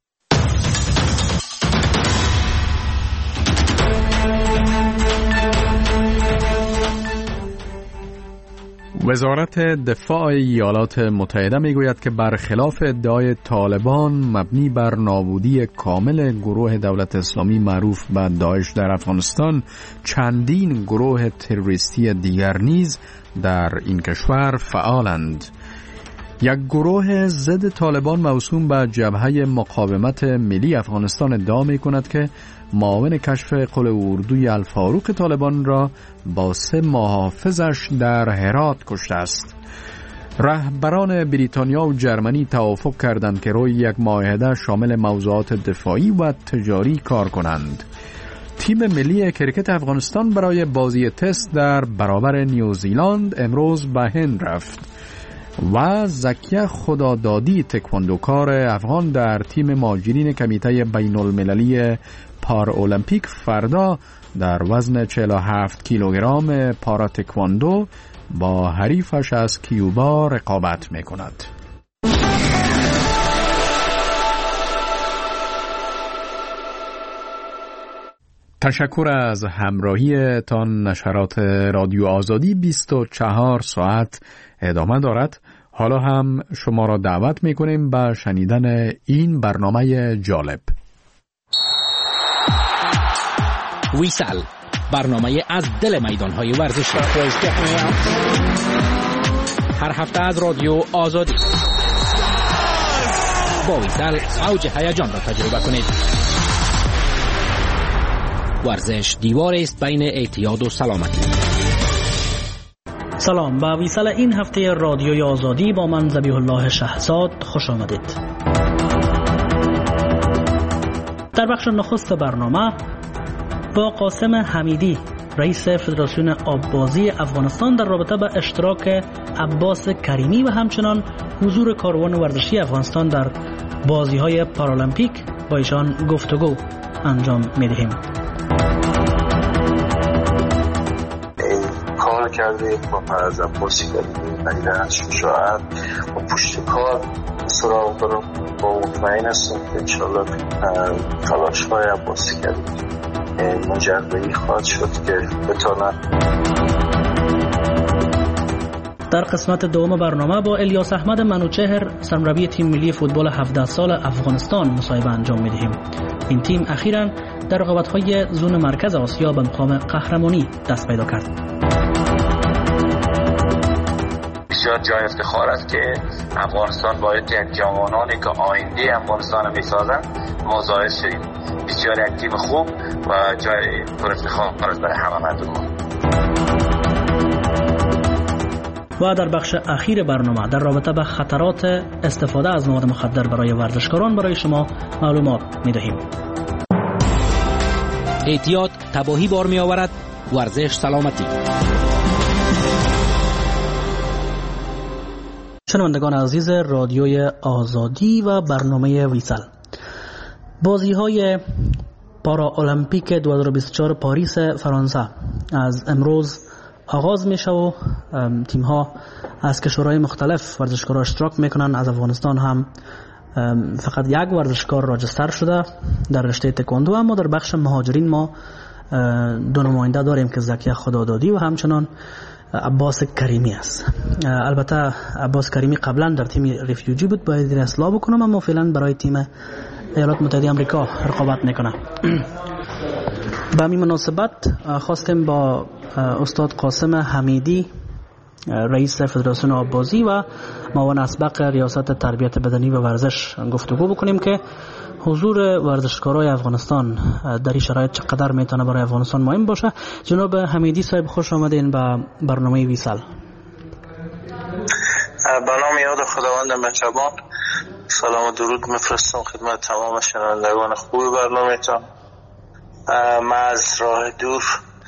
وزارت دفاع ایالات متحده میگوید که برخلاف ادعای طالبان مبنی بر نابودی کامل گروه دولت اسلامی معروف به داعش در افغانستان، چندین گروه تروریستی دیگر نیز در این کشور فعالند. یک گروه ضد طالبان موسوم به جبهه مقاومت ملی افغانستان ادعا می‌کند که معاون کشف قل اردوی الفاروق طالبان را با 3 محافظش در هرات کشته است. رهبران بریتانیا و جرمنی توافق کردند که روی یک معاهده شامل موضوعات دفاعی و تجاری کار کنند. تیم ملی کرکت افغانستان برای بازی تست در برابر نیوزیلند امروز به هند رفت و زکیه خدادادی تکواندوکار افغان در تیم ماجرین کمیته بین المللی پار المپیک فردا در وزن 47 کیلوگرم پارا تکواندو با حریفش از کیوبا رقابت می‌کند. تشکر از همراهیتان. نشرات رادیو آزادی 24 ساعت ادامه دارد. حالا هم شما را دعوت می‌کنیم به شنیدن این برنامه جالب. ویسل، برنامه از دل میدان‌های ورزشی. هر هفته از رادیو آزادی. با ویسل اوج هیجان را تجربه کنید. ورزش دیواری است بین اعتیاد و سلامتی. سلام، به ویسل این هفته رادیوی آزادی با من ذبیح الله شهزاد خوش آمدید. در بخش نخست برنامه با قاسم حمیدی، رئیس فدراسیون آببازی افغانستان، در رابطه با اشتراک عباس کریمی و همچنان حضور کاروان ورزشی افغانستان در بازی‌های پارالمپیک با ایشان گفتگو انجام می‌دهیم. کار کردیم با از عباسی کریمی مدیران شجاعت و پشت کار سراغ برم با مطمئن هستم که انشاءالله تلاش‌های عباسی کریمی مجربی خواهد شد که بتانم. در قسمت دوم برنامه با الیاس احمد منوچهر، سرمربی تیم ملی فوتبال 17 سال افغانستان، مصاحبه انجام می‌دهیم. این تیم اخیراً در رقابت‌های زون مرکز آسیا به مقام قهرمانی دست پیدا کرد. بسیار جای افتخار است که افغانستان باید یک جوانانی که آینده افغانستان می‌سازند ما ظاهر شدیم. بسیار یک تیم خوب و جای پر افتخار است برای همه مردم. و در بخش اخیر برنامه در رابطه با خطرات استفاده از مواد مخدر برای ورزشکاران برای شما معلومات می‌دهیم. اعتیاد تباهی بار می‌آورد، ورزش سلامتی. شنوندگان عزیز رادیوی آزادی و برنامه ویسل، بازی‌های پارا المپیک 2024 پاریس فرانسه از امروز آغاز میشه و تیم‌ها از کشورهای مختلف ورزشکارا اشتراک میکنن. از افغانستان هم فقط یک ورزشکار راجستر شده در رشته تکواندو، اما در بخش مهاجرین ما 2 نماینده داریم که زکیه خدادادی و همچنان عباس کریمی است. البته عباس کریمی قبلا در تیم ریفیوجی بود، باید این اصلاح بکنم، اما فعلا برای تیم ایالات متحده آمریکا رقابت میکنه. به همین مناسبت خواستیم با استاد قاسم حمیدی، رئیس فدراسیون آببازی و معاون اسبق ریاست تربیت بدنی و ورزش گفتگو بکنیم که حضور ورزشکارای افغانستان در این شرایط چقدر میتونه برای افغانستان مهم باشه. جناب حمیدی صاحب خوش آمدین به برنامه ویسال. به نام یاد خداوند مهربان، سلام و درود میفرستم خدمت تمام شنوندگان خوب برنامه‌تان. من از راه دور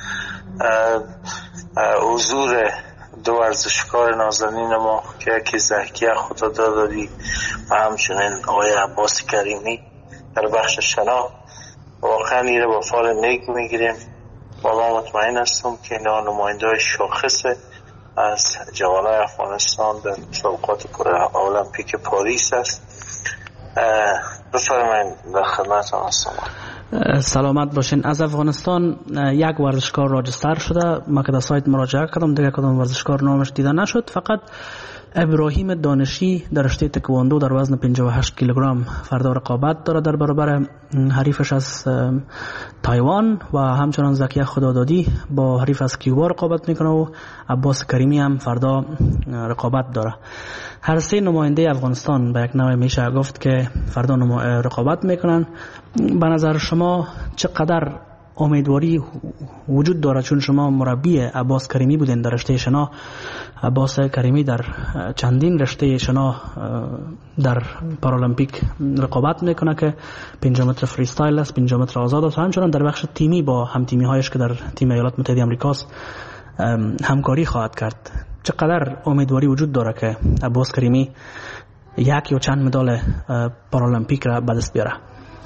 حضور دو ورزشکار نازنین ما که یکی زکیه خدادادی و همچنین آقای عباس کریمی در بخش شنا واقعا ایره با فال نیک میگیریم و ما مطمئن هستم که اینا نماینده شاخص از جوانای افغانستان در مسابقات المپیک پاریس است. بفرمایید در خدمتتان هستم. سلامت باشین. از افغانستان یک ورزشکار راجستر شده. ما که در سایت مراجعه کردم دیگه کدام ورزشکار نامش دیده نشد. فقط ابراهیم دانشی در رشته تکواندو در وزن 58 کیلوگرم فردا رقابت داره در برابر حریفش از تایوان و همچنان زکیه خدادادی با حریف از کیوبا رقابت میکنه و عباس کریمی هم فردا رقابت داره. هر سه نماینده افغانستان به یک نوع میشه گفت که فردا رقابت میکنن. به نظر شما چقدر امیدواری وجود داره، چون شما مربی عباس کریمی بودین در رشته شنا؟ عباس کریمی در چندین رشته شنا در پارالمپیک رقابت میکنه که 5 متر فریستایل است، 5 متر آزاد است، همچنان در بخش تیمی با هم تیمی هایش که در تیم ایالات متحده آمریکاست همکاری خواهد کرد. چقدر امیدواری وجود داره که عباس کریمی یک یا چند مدال پارالمپیک را به دست بیاره؟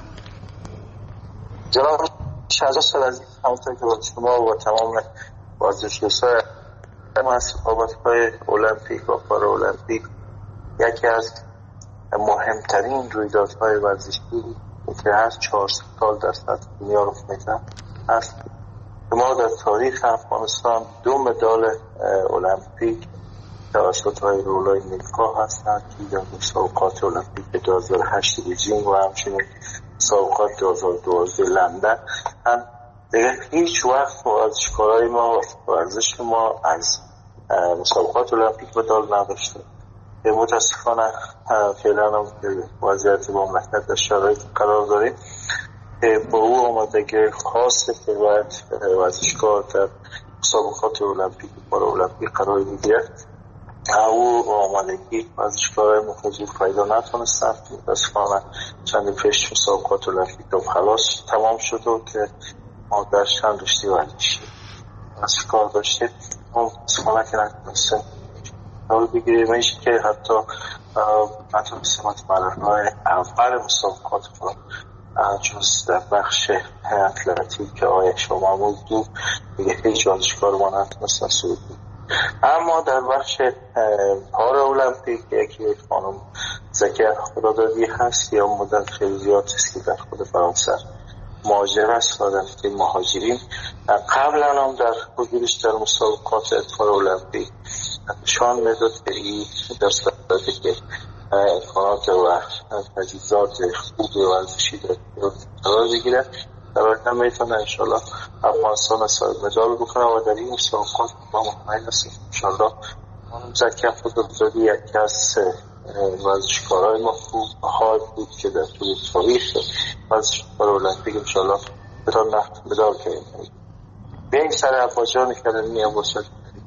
جناب شهزاد عزیز، همونطور که با شما و تمام ورزشکاران مسابقات‌های المپیک و پارالمپیک یکی از مهمترین رویدادهای ورزشی که هر 4 سال در سطح دنیا رخ میده است. ما در تاریخ افغانستان 2 مدال المپیک توسط های رولای نیلکا هستند که در مسابقات المپیک 2008 بیجینگ و همچنین مسابقات 2012 لندن هم دیگه هیچ وقت ورزشکارای ما و ورزش ما از مسابقات المپیک مدال نداشته. متاسفانه فعلا هم وضعیت مملکت در شرایط قرار داریم با او آمادگی خاصه که باید ورزشکار در مسابقات المپیک و پارالمپیک قرار میگیرد. او آمادگی ورزشکارای حضور پیدا نتونستند. متاسفانه چند پیش مسابقات المپیک خلاص تمام شد و که ما در چند رشته ورزشی ورزشکار داشتیم اون متاسفانه که نتونستیم حال بگیریم. میشه که حتی نتونستیم مراحل اول مسابقات رو جز در بخش اتلتیک که آقای شما بود دیگه هیچ ورزشکار ما نتونستن صعود بود. اما در بخش پارالمپیک یکی خانم زکیه خدادادی هست یا مدت خیلی زیاد است که در خود فرانسه مهاجر است و در رشته مهاجرین قبلا هم در حضورش در مسابقات پارالمپیک نشان میداد که این در صورتی که امکانات و تجهیزات خوب ورزشی قرار بگیره در آینده میتونه انشالله افغانستان صاحب مدال بکنه و در این مسابقات ما مطمئن هستیم انشالله زکیه خدادادی یکی از ورزشکارای ما خوب خواهد بود که در طول تاریخ ورزشکار المپیک انشالله مدال کنیم. به این سر افواجانی که در نیم باشد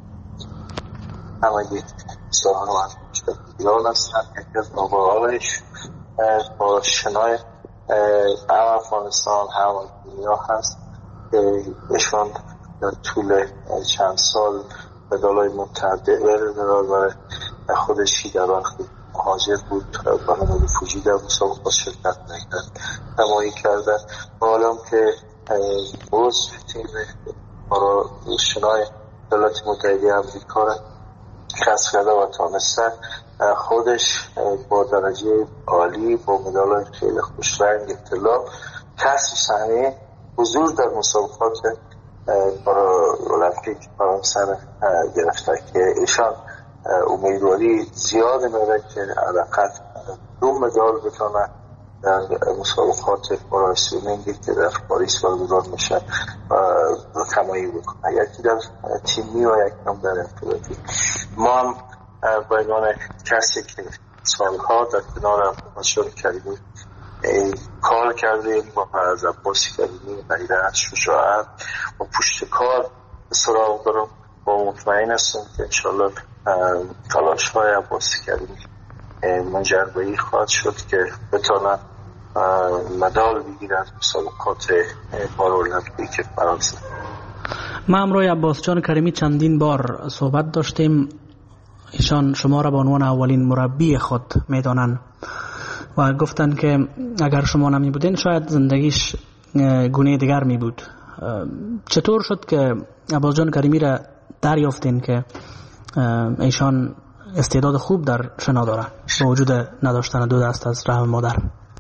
همگی ساهن و ایران است. یکی از ناباهایش با شنای افغانستان هم دنیا هست که ایشان در طول چند سال مدالای متعدد برای خودشی در وقتی مهاجر بود برای فوجی در مسابقات شرکت نکرد نمایی کرده و حالا که عضو تیم شنای ایالات متحده آمریکا را کسب کرده و تانسته خودش با درجه عالی با مدال‌های خیلی خوش رنگ اطلاع کسب صحنه حضور در مسابقات المپیک فرانسه گرفته که ایشان امیدواری زیاد میره که حداقل 2 مدال بتونه در مسابقات پاراسویمینگی که در پاریس برگزار میشه تمایی بکنه، یکی در تیمی و یکی هم در انفرادی. ما هم به عنوان کسی که سالها در کنار افغانستان کریمی کار کردیم با از عباس کریمی، غیرت، شجاعت و پشت کار سراغ دارم و مطمئن هستم که انشالله تلاش های عباس کریمی منجر به این خواهد شد که بتانن مدال بگیرن مسابقات پارالمپیک فرانسه. ما امروی عباس جان کریمی چندین بار صحبت داشتیم. ایشان شما را به عنوان اولین مربی خود میدانند و گفتند که اگر شما نمی بودین شاید زندگیش گونه دیگر می بود. چطور شد که عباس جان کریمی را دریافتین که ایشان استعداد خوب در شنا داره با وجود نداشتن دو دست از رحم مادر؟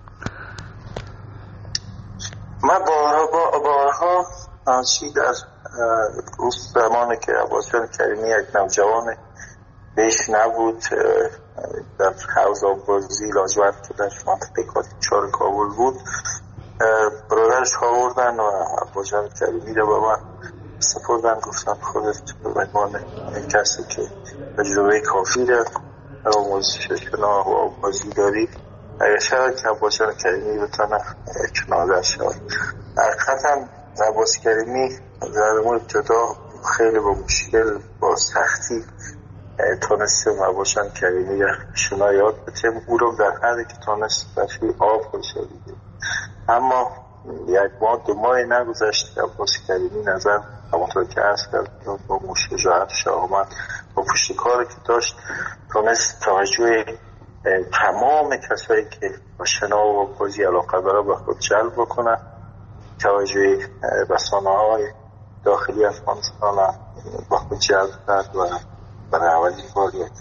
من بارها چی در روز زمانی که عباس جان کریمی یک نوجوان بیش نبود در حوض آبازی لاجورد که در منطقه کاتیچار کابل بود، برادرش آوردن و عباس جان کریمی رو به من سپردن، گفتن خودت به عنوان کسی که تجربه کافی در آموزش شنا و آبازی داری اگر شاید که عباس جان کریمی بتانه کنار شد. حقیقتا عباس کریمی در ابتدا خیلی با مشکل با سختی تانستیم عباس جان کریمی شنا یاد بتیم، او رو در حدی که تانست توی آب خوشیدیم. اما یک ماه دو ماه نگذشت که عباس کریمی نظر همونطور که عرض کرد با شجاعتش آمد با پشت کاری که داشت تانست توجه تمام کسایی که با شنا و بازی علاقه داره به خود جلب بکنه، توجه رسانه‌های داخلی افغانستان با خود جلب کرد و برای اولین بار یک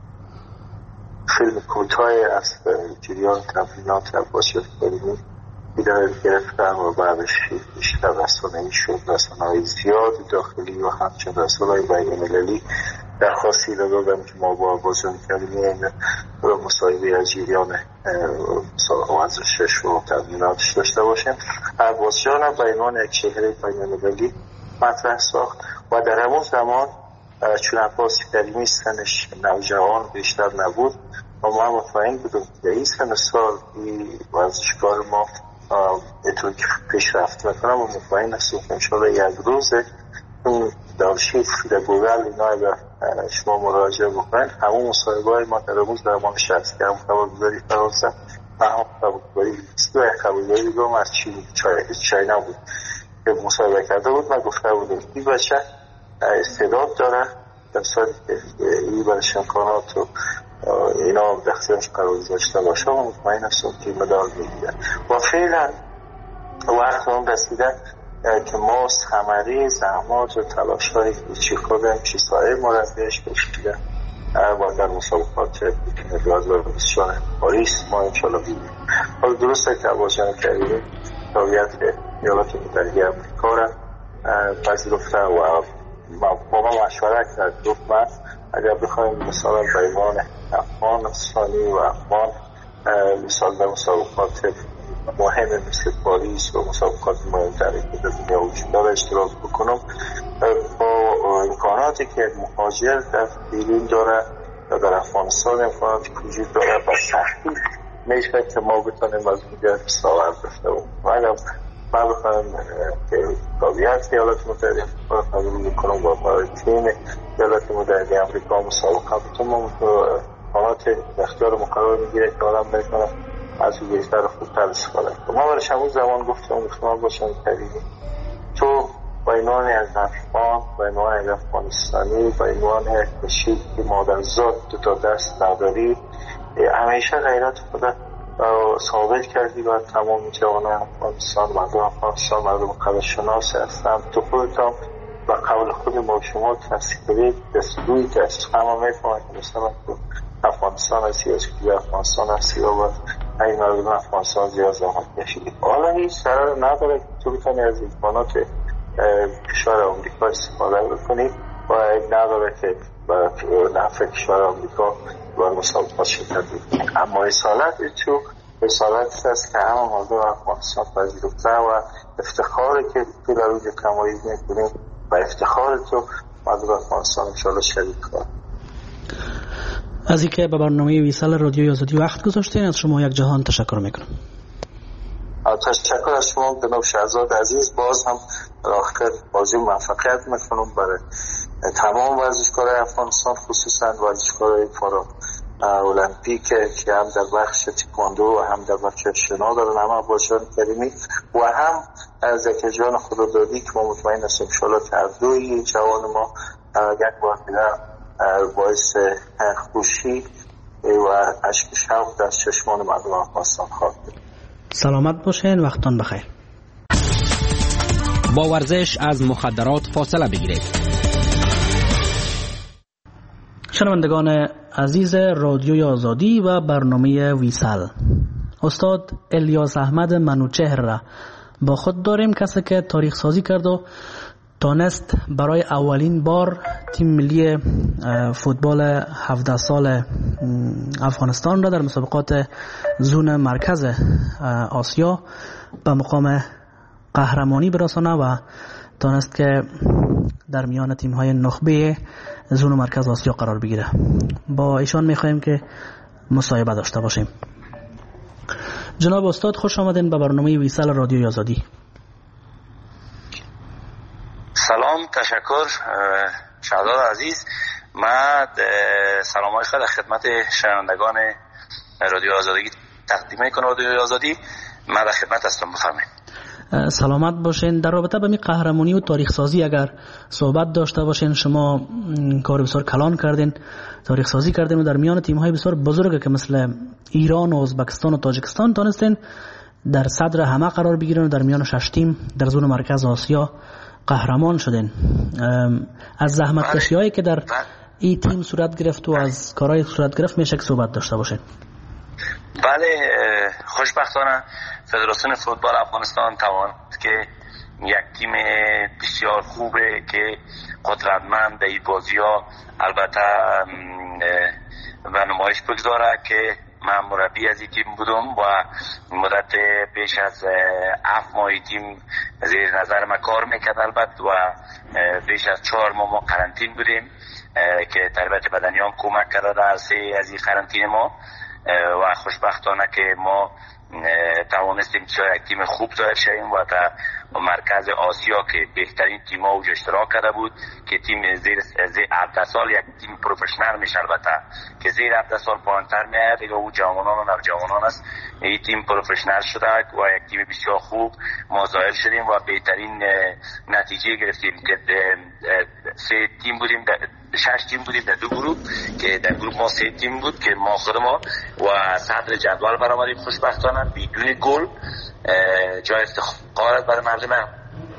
فیلم کوتاه از جریان تمرینات عباس جان کریمی بیدار گرفتن و بعدش بیشتر رسانه‌ای شد. رسانه‌های زیاد داخلی و همچنین رسانه‌های بین‌المللی درخواستی دادم که ما با عباس جان کریمی مصاحبه از جریان ورزشش و تمریناتش داشته باشیم. عباس جان به عنوان یک چهره بین‌المللی مطرح ساخت و در همون زمان چون عباس کریمی سنش نوجوان بیشتر نبود و ما مطمئن بودم که این سن سال ورزشکار ما اینطور که پیشرفت میکنم و مطمئن هستم که انشاءالله یک روز اون دارشیف در گوگل اینا اگر شما مراجعه بکنید همون مصاحبه های ما در روز درمان شخصی که هم خبرگزاری فرانسه و هم خبرگزاری رو از چاینا بود که مصاحبه کرده بود. من گفته بودم این بچه استعداد داره، در صورتی که این برش امکانات و اینا در اختیارش قرار داشته باشه و مطمئن هستم که مدال میگیره و فعلا وقت اون رسیده که ما ثمره زحمات و تلاش های چی خودم چی سایر مربیش کشیده و در مسابقات 2024 پاریس ما انشالله بگیریم. حالا درسته که عباس جان کریمی تابعیت ایالات متحده آمریکا را پذیرفته و با ما مشورت کرد. گفت من اگر بخوایم مثلا پیمان افغانستانی و افغان مثال در مسابقات مهم مثل پاریس و مسابقات مهمتری که در دنیا وجود داره اشتراک بکنم با امکاناتی که یک مهاجر در بیرون داره و در افغانستان امکاناتی که وجود داره با سختی میشه که ما بتانیم از دیگر ساور داشته و اگر من بخواهم که تابعیت ایالات متحده آمریکا قبول کنم با تیم ایالات متحده آمریکا مسابقه بتونم امکانات اختیار مقرر میگیره که آدم بکنم از او بیشتر خوبتر استفاده کنم. ما برش همون زمان گفتم باشم کریمی تو با عنوان از افغان با عنوان از افغانستانی با عنوان کشید که مادرزاد دو تا دست نداری همیشه غیرت خودت ثابت کردی و تمام جوانان افغانستان مردم افغانستان مردم قدرشناس هستند. تو خودت هم و قول خود ما شما تصدیقی دستوری دست همه میفهمن که مثلا افغانستان هستی از که افغانستان هستی و این مردم افغانستان زیاد زحمت کشیدی. حالا هیچ ضرر نداره که تو بتونی از امکانات کشور آمریکا استفاده بکنی و نداره که نفع کشور آمریکا و مسابقات شرکت بکنی. اما رسالت تو رسالت است که همه مردم افغانستان پذیرفته و افتخاری که تو در روی تمایز میکنیم و افتخار تو مردم افغانستان انشاءالله شریک کنیم. از اینکه به برنامه ویسال رادیوی آزادی وقت گذاشتین از شما یک جهان تشکر میکنم. تشکر از شما جناب شهزاد عزیز. باز هم در آخر بازی موفقیت میکنم برای تمام ورزشکارای افغانستان، خصوصا ورزشکارای پارا المپیک که هم در بخش تکواندو و هم در بخش شنا دارن، هم باشن کریمی و هم زکی جان خدادادی که ما مطمئن هستیم ان شاءالله که هر دوی جوان ما یک بار دیگر باعث خوشی و اشک شوق در چشمان مردم افغانستان خواهد بود. سلامت باشین، وقتتان بخیر. با ورزش از مخدرات فاصله بگیرید. شنوندگان عزیز رادیوی آزادی و برنامه ویسال، استاد الیاس احمد منوچهر را با خود داریم، کسی که تاریخ سازی کرد و تانست برای اولین بار تیم ملی فوتبال 17 سال افغانستان را در مسابقات زون مرکز آسیا به مقام قهرمانی برسانه و تانست که در میان تیم‌های نخبه زون مرکز آسیا قرار بگیره. با ایشان می‌خوایم که مصاحبه داشته باشیم. جناب استاد خوش آمدین به برنامه ویسال رادیوی آزادی. سلام، تشکر شهزاد عزیز. من سلامای خیلی خدمت شنوندگان رادیو آزادی تقدیم میکنم. رادیو آزادی، من در خدمت هستم، بفرمایید. سلامت باشین. در رابطه به می قهرمانی و تاریخ سازی اگر صحبت داشته باشین، شما کار بسیار کلان کردین، تاریخ سازی کردین و در میان تیم های بسیار بزرگ که مثل ایران و ازبکستان و تاجیکستان تانستین در صدر همه قرار بگیرن و در میان 6 تیم در زون مرکز آسیا قهرمان شدین. از زحمت کشی هایی که در این تیم صورت گرفت و از کارهای صورت گرفت میشه که صحبت داشته باشین. بله، خوشبختانه فدراسیون فوتبال افغانستان تواند که یک تیم بسیار خوبه که قدرتمند این بازی ها البته و نمایش بگذاره که من مربی از این تیم بودم و مدت بیش از 7 ماه تیم زیر نظر ما کار میکرد البته و بیش از 4 ماه ما قرنطین بودیم که تربیت بدنیان کمک کرده در عرصه از این قرنطین ما و خوشبختانه که ما توانستیم یک تیم خوب ظاهر شویم و در مرکز آسیا که بهترین تیم‌ها اوج اشتراک کرده بود که تیم زیر 17 سال یک تیم پروفشنال میشه، البته که زیر 17 سال پایین‌تر میاد دیگه او جوانان و نوجوانان است. این تیم پروفشنال شده و یک تیم بسیار خوب ما ظاهر شدیم و بهترین نتیجه گرفتیم که 6 تیم بودیم در 2 گروه که در گروه ما 3 تیم بود که ما خود ما و صدر جدول برآمدیم خوشبختانه بدون گل، جای افتخار برای مردم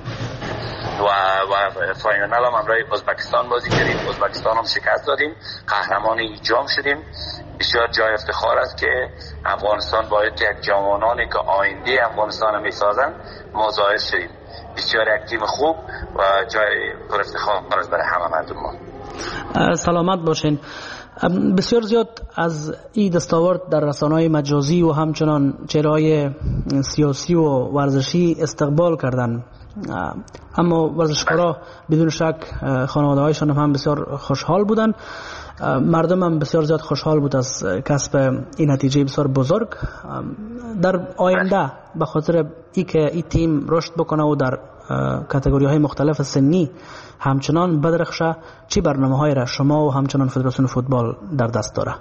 و فاینال هم امروز ازبکستان بازی کردیم، ازبکستان هم شکست دادیم، قهرمان این جام شدیم. بسیار جای افتخار است که افغانستان باید یک جوانانی که آینده افغانستان میسازند ما ظاهر شدیم. بسیار یک تیم خوب و جای پر افتخار است برای همه مردم ما. سلامت باشین. بسیار زیاد از این دستاورد در رسانه‌های مجازی و همچنان چهره‌های سیاسی و ورزشی استقبال کردن، اما ورزشکارا بدون شک خانواده‌هایشان هم بسیار خوشحال بودن، مردم هم بسیار زیاد خوشحال بود از کسب این نتیجه بسیار بزرگ. در آینده به خاطر اینکه این تیم رشد بکنه و در کاتگوری‌های مختلف سنی همچنان بدرخشه، چی برنامه‌هایی را شما و همچنان فدراسیون فوتبال در دست داره؟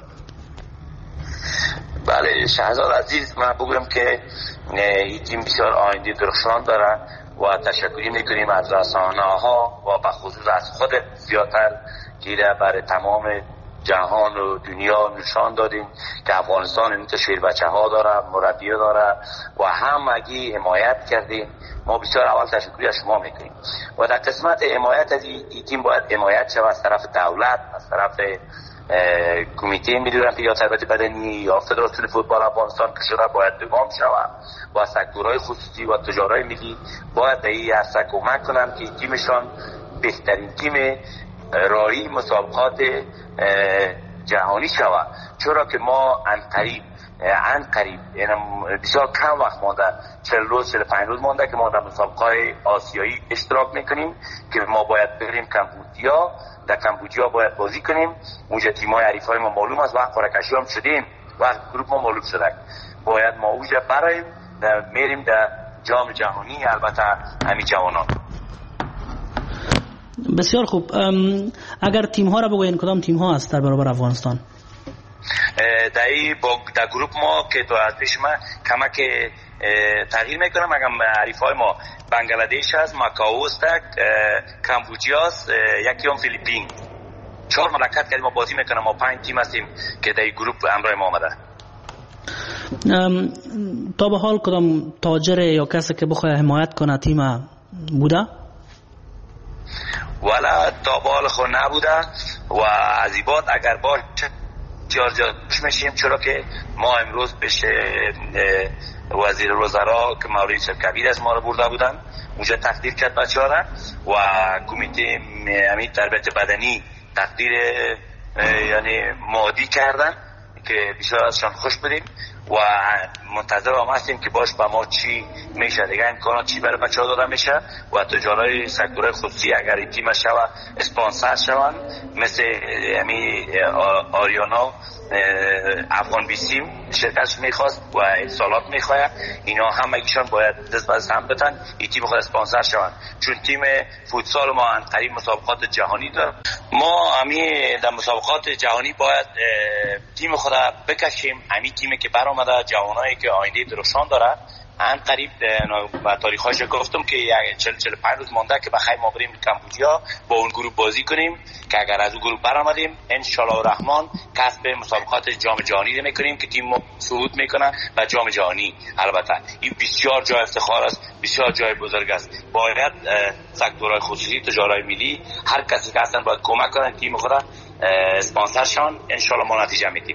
بله شهزاد عزیز، من بگم که این تیم بسیار آینده درخشان داره و تشکری میکنیم از رسانه‌ها و به خصوص از خود زیادتر که برای تمام جهان و دنیا نشان دادیم که افغانستان این تشویر بچه‌ها داره، مربی داره و همگی حمایت کردیم. ما بسیار اول تشکری از شما میکنیم و در قسمت حمایت از این تیم باید حمایت شود از طرف دولت، از طرف کمیته ملی رفیق یا تربیت بدنی یا فدراسیون فوتبال افغانستان که شده باید دوام شود و سکتورهای خصوصی و تجارهای ملی باید به این عرصه کمک کنند که تیمشان بهترین تیم راهی مسابقات جهانی شود، چرا که ما انقریب عن قریب، یعنی بسیار کم وقت مانده، 40 روز 45 روز مانده که ما در مسابقه آسیایی اشتراک میکنیم که ما باید بریم کمبودیا. در کمبودیا باید بازی کنیم. اونجا تیمای حریفای ما معلوم است، وقت قرعه‌کشی هم شدیم، وقت گروه ما معلوم شده، باید ما اونجا برایم میریم در جام جهانی، البته همین جوانان. بسیار خوب. اگر تیم ها را بگوین کدام تیم ها است در برابر افغانستان؟ در گروه ما که تو از پیش من کمک تغییر میکنم، اگر حریفای ما بنگلادش است، ماکائو است، کمبودیا است، یکی هم فیلیپین. 4 مملکت که ما بازی میکنیم، ما 5 تیم هستیم که در این گروه همراه ما آمده. تا به حال کدام تاجر یا کسی که بخواه حمایت کنه تیم بوده؟ ولی تا به حال خود نبوده و از این بعد اگر باشه جارجاش میشیم، چرا که ما امروز پیش وزیر وزرا که مولوی سرکبیر از ما رو برده بودن، اونجا تقدیر کرد بچه ها را و کمیته امید تربیت بدنی تقدیر یعنی مادی کردن که بسیار ازشان خوش بدیم و منتظر هم هستیم که باش با ما چی میشه، دیگه امکانات چی برای بچه ها داده میشه و تجارای سکتورهای خصوصی اگر این تیم شوه اسپانسر شوند، مثل آریانا افغان بیسیم شرکتش میخواست و اتصالات میخواه، اینا همگیشان باید دست به هم بتن این تیم خود اسپانسر شوند، چون تیم فوتسال ما ان قریب مسابقات جهانی داره. ما در مسابقات جهانی باید تیم خود بکشیم، همین تیمی که برآمده، جوانایی که آینده درخشان داره. ان قریب با تاریخش گفتم که 40-45 روز مونده که بخیر ما بریم کمبودیا با اون گروه بازی کنیم که اگر از اون گروه برآمدیم ان شاء الله الرحمن کسب مسابقات جام جهانی میکنیم که تیم ما صعود میکنه به جام جهانی. البته این بسیار جای افتخار است، بسیار جای بزرگ است. باید سکتورهای خصوصی، تجارای ملی، هر کسی که هستن باید کمک کنن تیم خود اسپانسر شون، ان شاء الله ما نتیجه میگیریم.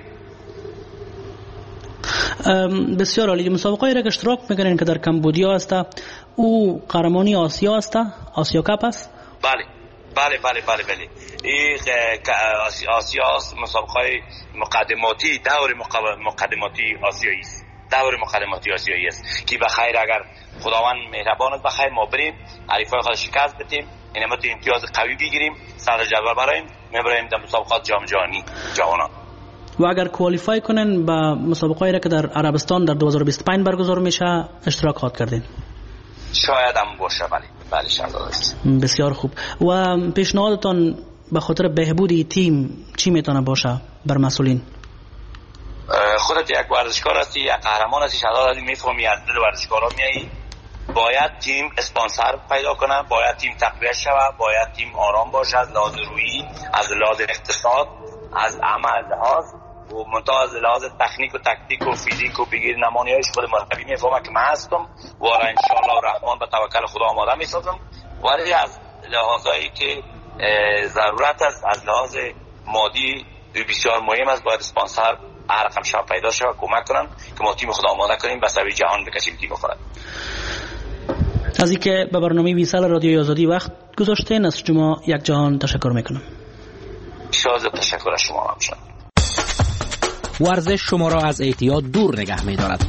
بسیار عالی. مسابقه را که اشتراک میکنین که در کمبودیا است، او قهرمانی آسیا است، آسیا کپ است؟ بله. این آسیا است، مسابقه مقدماتی، دور مقدماتی آسیایی است. دور مقدماتی آسیایی است که بخیر اگر خداوند مهربان است بخیر ما بریم حریفای خود شکست بدیم، یعنی ما امتیاز قوی بگیریم، صدر جدول برایم میبریم در مسابقات جام جهانی جوانان. و اگر کوالیفای کنن به مسابقه را که در عربستان در 2025 برگزار میشه اشتراک کردین؟ شاید هم باشه. بله شاید است. بسیار خوب. و پیشنهادتان به خاطر بهبودی تیم چی میتونه باشه بر مسئولین؟ خودت یک ورزشکار هستی، یک قهرمان هستی، شاید میفهمی از دل ورزشکارا میایی. باید تیم اسپانسر پیدا کنه، باید تیم تقویت شود، باید تیم آرام باشه از لحاظ روحی، از لحاظ اقتصاد، از عمل لحاظ و منتها از لحاظ تکنیک و تکتیک و فیزیک و بگیر نمانیایش خود مربی میفهمه که من هستم و انشاءالله الرحمن به توکل خدا آماده میسازم. ولی از لحاظایی که ضرورت است از لحاظ مادی بسیار مهم است، باید اسپانسر هر رقم شب پیدا شود کمک کنن که ما تیم خدا آماده کنیم به سوی جهان بکشیم تیم خود. از اینکه به برنامه ویسال رادیوی آزادی وقت گذاشتین از شما یک جهان تشکر میکنم. شاد تشکر از شما همچنان. ورزش شما را از اعتیاد دور نگه می‌دارد.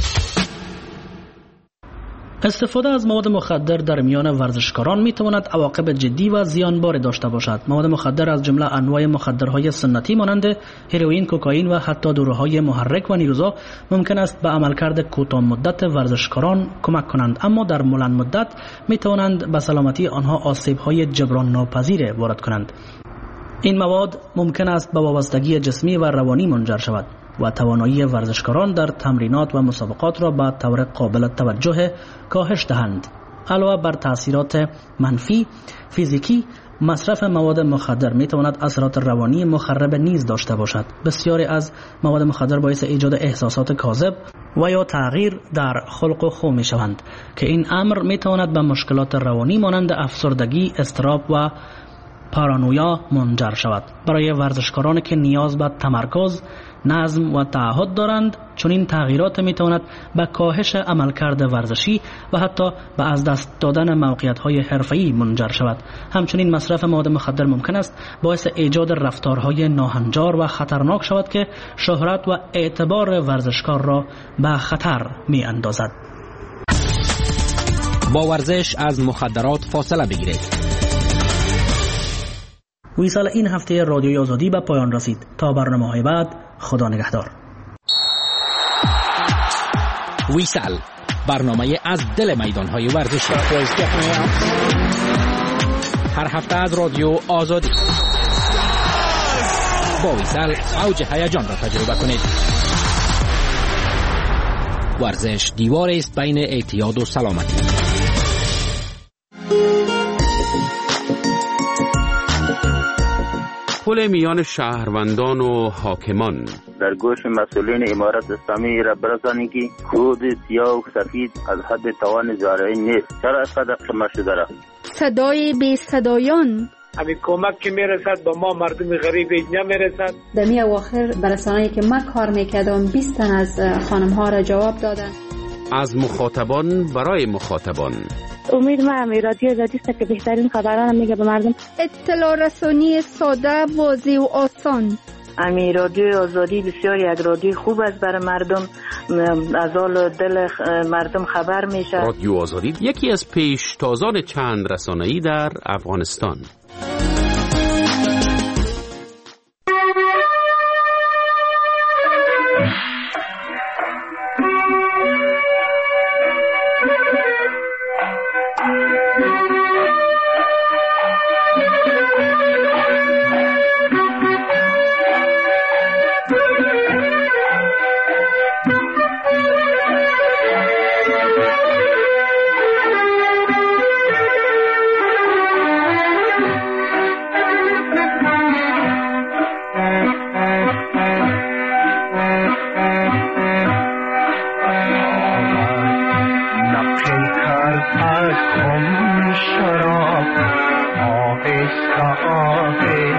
استفاده از مواد مخدر در میان ورزشکاران میتواند عواقب جدی و زیانبار داشته باشد. مواد مخدر از جمله انواع مخدرهای سنتی مانند هروئین، کوکائین و حتی داروهای محرک و نیروزا ممکن است به عملکرد کوتاه مدت ورزشکاران کمک کنند، اما در بلند مدت میتوانند به سلامتی آنها آسیب‌های جبران ناپذیر وارد کنند. این مواد ممکن است به وابستگی جسمی و روانی منجر شود و توانایی ورزشکاران در تمرینات و مسابقات را به طور قابل توجه کاهش دهند. علاوه بر تأثیرات منفی فیزیکی، مصرف مواد مخدر می تواند اثرات روانی مخرب نیز داشته باشد. بسیاری از مواد مخدر باعث ایجاد احساسات کاذب و یا تغییر در خلق و خو می شوند که این امر می تواند به مشکلات روانی مانند افسردگی، اضطراب و پارانویا منجر شود. برای ورزشکارانی که نیاز به تمرکز، نظم و تعهد دارند، چون این تغییرات میتواند به کاهش عملکرد ورزشی و حتی به از دست دادن موقعیت‌های حرفه‌ای منجر شود. همچنین مصرف مواد مخدر ممکن است باعث ایجاد رفتارهای ناهنجار و خطرناک شود که شهرت و اعتبار ورزشکار را به خطر می‌اندازد. با ورزش از مخدرات فاصله بگیرید. ویسال این هفته رادیوی آزادی به پایان رسید. تا برنامه‌های بعد، خدا نگهدار. ویسال، برنامه از دل میدان‌های ورزشی. هر هفته از رادیو آزادی. با ویسال اوج هیجان را تجربه کنید. ورزش دیواری است بین اعتیاد و سلامتی. پل میان شهروندان و حاکمان. در گوش مسئولین امارت اسلامی را برسانید که کود سیاه و سفید از حد توان زارعین نیست. چرا اینقدر کم شده است؟ صدای بی صدایان. همین کمک که میرسد با ما مردم غریب نمیرسد. دمی اواخر برسانه‌ای که من کار میکردم 20 تن از خانم‌ها را جواب دادن. از مخاطبان برای مخاطبان. امید ما رادیو آزادی است که بهترین خبران میگه به مردم. اطلاع رسانی ساده، واضح و آسان. رادیو آزادی بسیار یک رادیو خوب است برای مردم، از حال دل مردم خبر میشه. رادیو آزادی یکی از پیشتازان چند رسانه‌ای در افغانستان. شراب آهسته آهسته